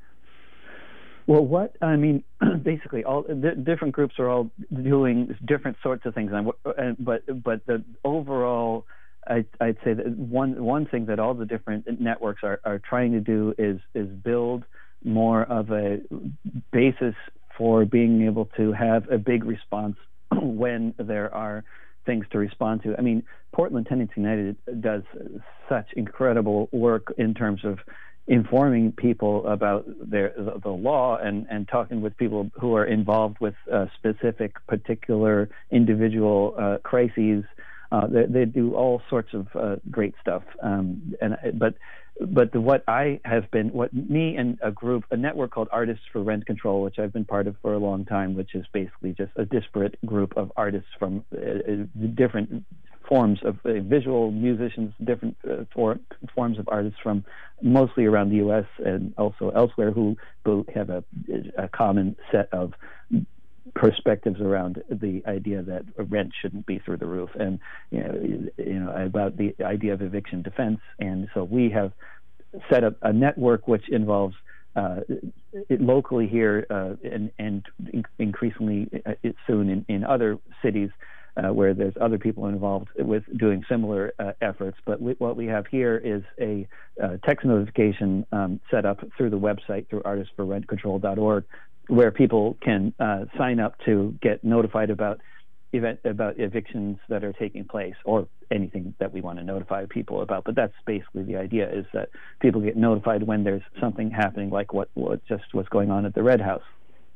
Well, what I mean, basically, all the different groups are all doing different sorts of things, and but but the overall, I, I'd say that one one thing that all the different networks are, are trying to do is is build more of a basis for being able to have a big response when there are things to respond to. I mean, Portland Tenants United does such incredible work in terms of informing people about their, the, the law and, and talking with people who are involved with uh, specific, particular, individual uh, crises. Uh, they, they do all sorts of uh, great stuff. Um, and but but the, what I have been, what me and a group, a network called Artists for Rent Control, which I've been part of for a long time, which is basically just a disparate group of artists from uh, different forms of uh, visual musicians, different uh, for, forms of artists from mostly around the U S and also elsewhere who, who have a, a common set of perspectives around the idea that rent shouldn't be through the roof, and you know, you know about the idea of eviction defense. And so we have set up a network which involves uh, it locally here uh, and, and increasingly uh, soon in, in other cities uh, where there's other people involved with doing similar uh, efforts. But we, what we have here is a uh, text notification um, set up through the website through artists for rent control dot org, where people can uh, sign up to get notified about event about evictions that are taking place, or anything that we want to notify people about. But that's basically the idea, is that people get notified when there's something happening, like what, what just what's going on at the Red House.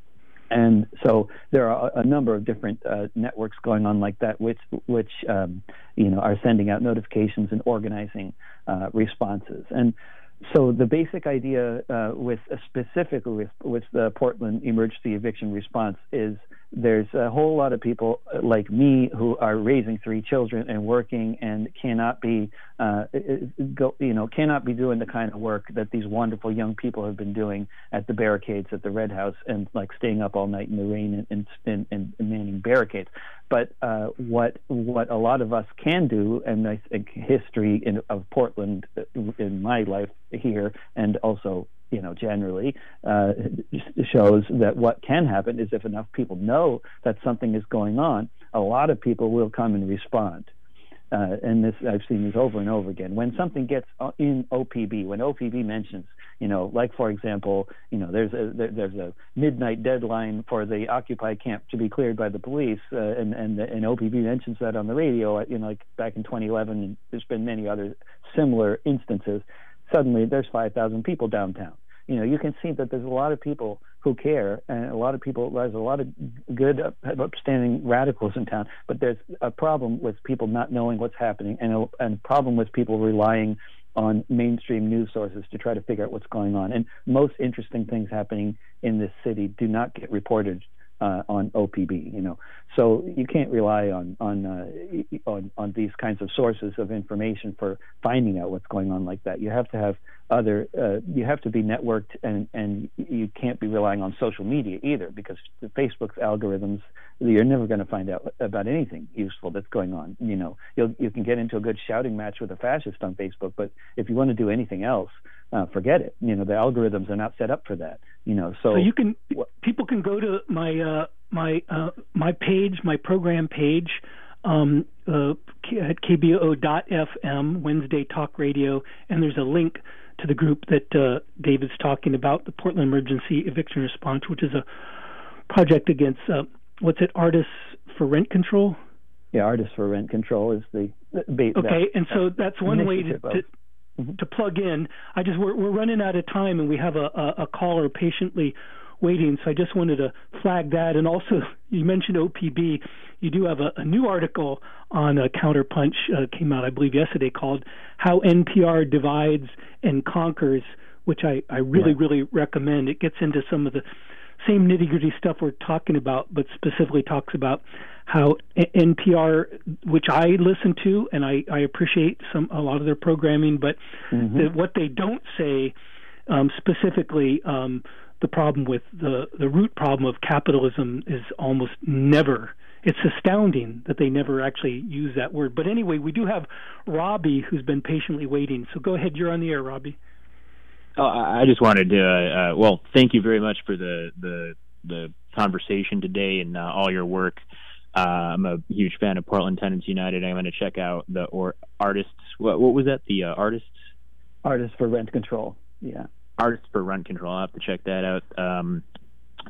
And so there are a number of different uh, networks going on like that, which which um, you know are sending out notifications and organizing uh, responses. And so the basic idea uh, with uh, specifically with, with the Portland emergency eviction response is there's a whole lot of people like me who are raising three children and working and cannot be uh, go, you know cannot be doing the kind of work that these wonderful young people have been doing at the barricades at the Red House, and like staying up all night in the rain and, and, and, and manning barricades. But uh, what what a lot of us can do, and I think history in, of Portland in my life here, and also you know generally uh, shows that what can happen is if enough people know that something is going on, a lot of people will come and respond. Uh, and this, I've seen this over and over again. When something gets in O P B, when O P B mentions, you know, like for example, you know, there's a there, there's a midnight deadline for the Occupy camp to be cleared by the police, uh, and and and O P B mentions that on the radio, you know, like back in twenty eleven, and there's been many other similar instances. Suddenly, there's five thousand people downtown. You know, you can see that there's a lot of people who care, and a lot of people, there's a lot of good, upstanding radicals in town, but there's a problem with people not knowing what's happening, and a, and a problem with people relying on mainstream news sources to try to figure out what's going on. And most interesting things happening in this city do not get reported uh, on O P B, you know. So you can't rely on on, uh, on on these kinds of sources of information for finding out what's going on like that. You have to have other, uh, you have to be networked, and, and you can't be relying on social media either, because the Facebook's algorithms, you're never going to find out about anything useful that's going on. You know, you'll, you can get into a good shouting match with a fascist on Facebook, but if you want to do anything else, uh, forget it. You know, the algorithms are not set up for that. You know, so, so you can, people can go to my uh, my uh, my page, my program page, um, uh, at K B O O dot F M, Wednesday Talk Radio, and there's a link to the group that uh, David's talking about, the Portland Emergency Eviction Response, which is a project against, uh, what's it, Artists for Rent Control? Yeah, Artists for Rent Control is the... the okay, that, and so that's one way to, to, mm-hmm. to plug in. I just, we're, we're running out of time, and we have a, a, a caller patiently waiting, so I just wanted to flag that. And also, you mentioned O P B. You do have a, a new article on uh, Counterpunch, uh, came out, I believe, yesterday, called How N P R Divides and Conquers, which I, I really, yeah. really recommend. It gets into some of the same nitty-gritty stuff we're talking about, but specifically talks about how N P R, which I listen to, and I, I appreciate some a lot of their programming, but mm-hmm. the, what they don't say um, specifically, um, the problem with the, the root problem of capitalism is almost never, it's astounding that they never actually use that word. But anyway, we do have Robbie who's been patiently waiting. So go ahead, you're on the air, Robbie. Oh, I just wanted to, uh, uh, well, thank you very much for the the, the conversation today and uh, all your work. Uh, I'm a huge fan of Portland Tenants United. I'm going to check out the or artists. What, what was that? The uh, artists? Artists for Rent Control. Yeah. Artists for Rent Control. I'll have to check that out. Um,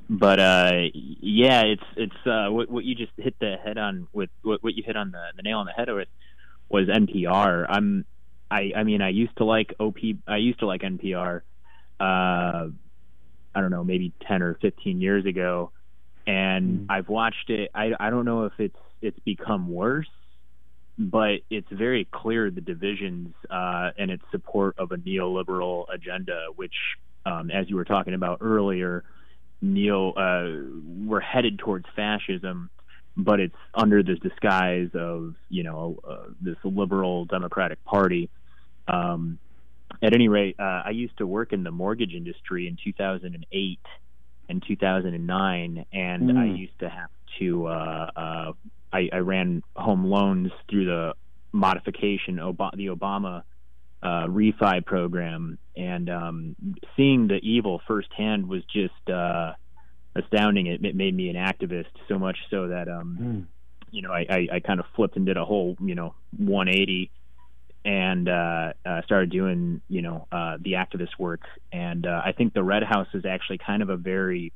but uh, yeah, it's it's uh, what, what you just hit the head on with what, what you hit on the, the nail on the head with was N P R. I'm I I mean I used to like O P I used to like N P R. Uh, I don't know, maybe ten or fifteen years ago, and mm. I've watched it. I I don't know if it's it's become worse, but it's very clear the divisions uh, and its support of a neoliberal agenda, which, um, as you were talking about earlier, neo uh, we're headed towards fascism, but it's under this disguise of, you know, uh, this liberal Democratic Party. Um, at any rate, uh, I used to work in the mortgage industry in two thousand eight and two thousand nine, and mm. I used to have to uh, uh, I, I ran home loans through the modification, Ob- the Obama uh, refi program, and um, seeing the evil firsthand was just uh, astounding. It, it made me an activist, so much so that um, mm. you know I, I, I kind of flipped and did a whole you know one eighty, and uh, uh, started doing you know uh, the activist work. And uh, I think the Red House is actually kind of a very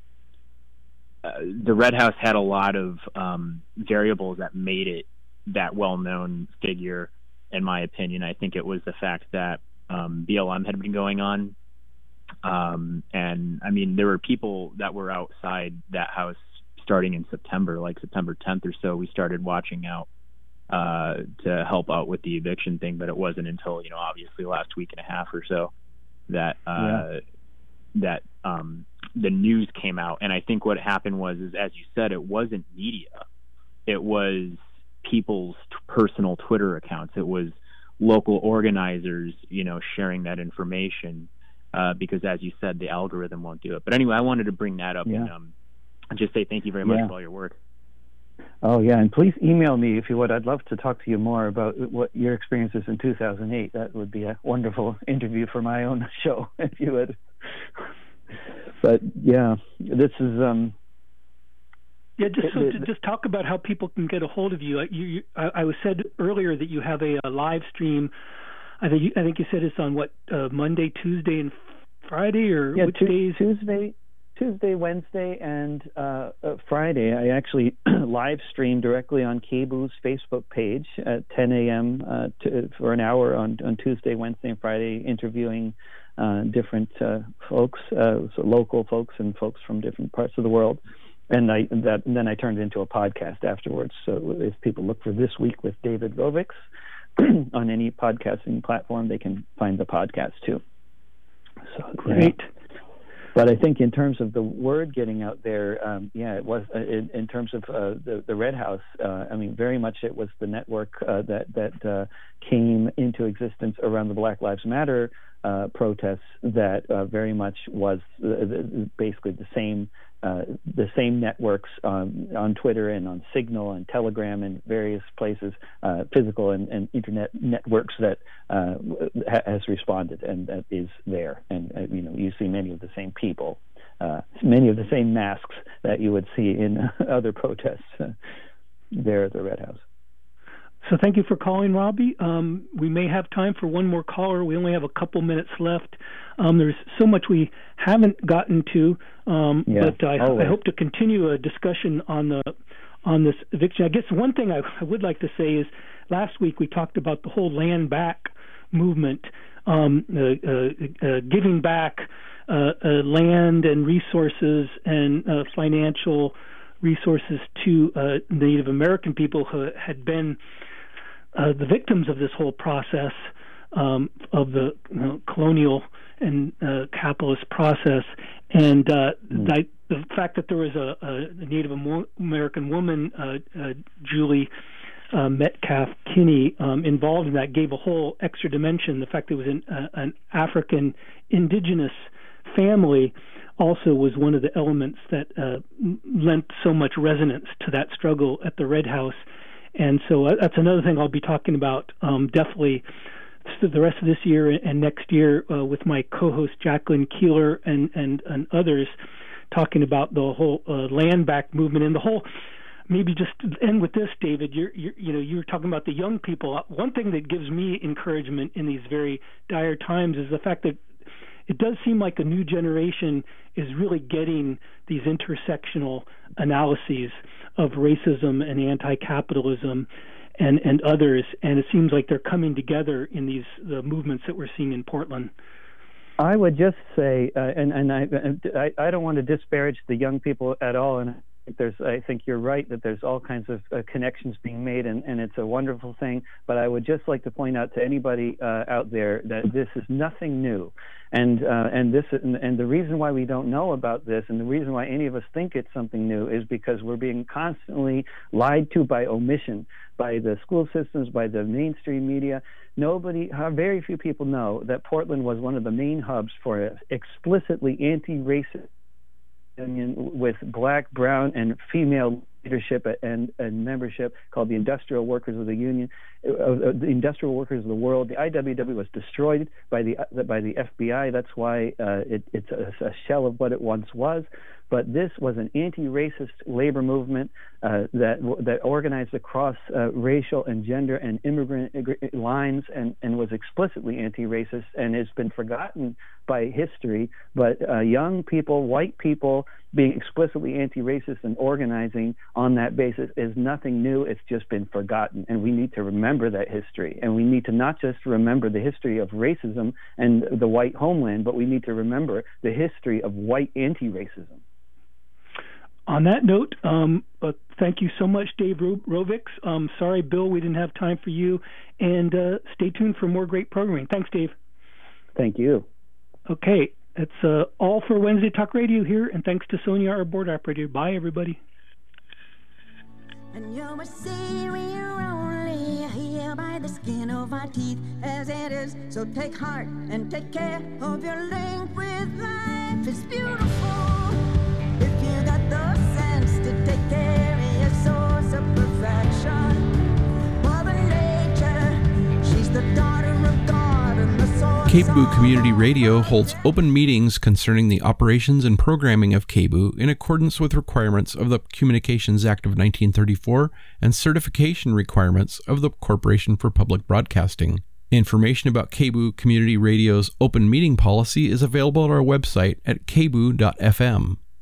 Uh, the Red House had a lot of um, variables that made it that well-known figure, in my opinion. I think it was the fact that um, B L M had been going on. Um, and, I mean, there were people that were outside that house starting in September, like September tenth or so. We started watching out uh, to help out with the eviction thing, but it wasn't until, you know, obviously last week and a half or so that uh, yeah. that um, the news came out. And I think what happened was, is as you said, it wasn't media. It was people's t- personal Twitter accounts. It was local organizers, you know, sharing that information uh, because, as you said, the algorithm won't do it. But anyway, I wanted to bring that up yeah. and um, just say thank you very much yeah. for all your work. Oh, yeah, and please email me if you would. I'd love to talk to you more about what your experiences in two thousand eight. That would be a wonderful interview for my own show, if you would. But, yeah, this is... Um, yeah, just so it, to just talk about how people can get a hold of you. You, you I, I was said earlier that you have a, a live stream. I think you, I think you said it's on, what, uh, Monday, Tuesday, and Friday, or yeah, which tu- days? Tuesday. Tuesday, Wednesday, and uh, uh, Friday, I actually live stream directly on K B U's Facebook page at ten a.m. Uh, to, for an hour on, on Tuesday, Wednesday, and Friday, interviewing uh, different uh, folks, uh, so local folks and folks from different parts of the world. And I that and then I turned it into a podcast afterwards. So if people look for This Week with David Rovics on any podcasting platform, they can find the podcast too. So great. Yeah. But I think in terms of the word getting out there, um, yeah, it was uh, in, in terms of uh, the, the Red House. Uh, I mean, very much it was the network uh, that that uh, came into existence around the Black Lives Matter uh, protests. That uh, very much was uh, the, basically the same uh, the same networks um, on Twitter and on Signal and Telegram and various places, uh, physical and, and internet networks that uh, ha- has responded and that is there. And uh, you know, you see many of the same people, uh, many of the same masks that you would see in other protests uh, there at the Red House. So thank you for calling, Robbie. Um, we may have time for one more caller. We only have a couple minutes left. Um, there's so much we haven't gotten to, um, yeah, but I, I hope to continue a discussion on the on this eviction. I guess one thing I, I would like to say is last week we talked about the whole land back movement, um, uh, uh, uh, giving back uh, uh, land and resources and uh, financial resources to uh, Native American people who had been uh, the victims of this whole process um, of the you know, colonial and uh, capitalist process. And uh, mm. the, the fact that there was a, a Native American woman, uh, uh, Julie uh, Metcalf Kinney, um, involved in that gave a whole extra dimension. The fact that it was an, uh, an African indigenous family also was one of the elements that uh, lent so much resonance to that struggle at the Red House. And so uh, that's another thing I'll be talking about um, definitely the rest of this year and next year uh, with my co-host Jacqueline Keeler and, and, and others, talking about the whole uh, land back movement and the whole. Maybe just to end with this, David. You're, you're, you know, you were talking about the young people. One thing that gives me encouragement in these very dire times is the fact that it does seem like a new generation is really getting these intersectional analyses of racism and anti-capitalism and, and others, and it seems like they're coming together in these the movements that we're seeing in Portland. I would just say, uh, and, and I, I I don't want to disparage the young people at all, and there's I think you're right that there's all kinds of uh, connections being made, and, and it's a wonderful thing. But I would just like to point out to anybody uh, out there that this is nothing new. And uh, and this and, and the reason why we don't know about this, and the reason why any of us think it's something new, is because we're being constantly lied to by omission, by the school systems, by the mainstream media. Nobody, very few people know that Portland was one of the main hubs for an explicitly anti-racist union with black, brown, and female leadership and, and membership called the Industrial Workers of the Union, uh, the Industrial Workers of the World. The I W W was destroyed by the uh, by the F B I. That's why uh, it, it's a, a shell of what it once was. But this was an anti-racist labor movement uh, that that organized across uh, racial and gender and immigrant lines, and, and was explicitly anti-racist, and has been forgotten by history. But uh, young people, white people, being explicitly anti-racist and organizing on that basis is nothing new. It's just been forgotten, and we need to remember that history. And we need to not just remember the history of racism and the white homeland, but we need to remember the history of white anti-racism. On that note, um, uh, thank you so much, Dave Ro- Rovics. Um, sorry, Bill, we didn't have time for you. And uh, stay tuned for more great programming. Thanks, Dave. Thank you. Okay, that's uh, all for Wednesday Talk Radio here, and thanks to Sonia, our board operator. Bye, everybody. And you will see we are only here by the skin of our teeth as it is. So take heart and take care of your link with life. It's beautiful. If you got the sense to take care of your source of perfection, Mother Nature, she's the daughter of God and the source. K B U Community Radio holds open meetings concerning the operations and programming of K B U in accordance with requirements of the Communications Act of nineteen thirty-four and certification requirements of the Corporation for Public Broadcasting. Information about K B U Community Radio's open meeting policy is available at our website at k b u dot f m.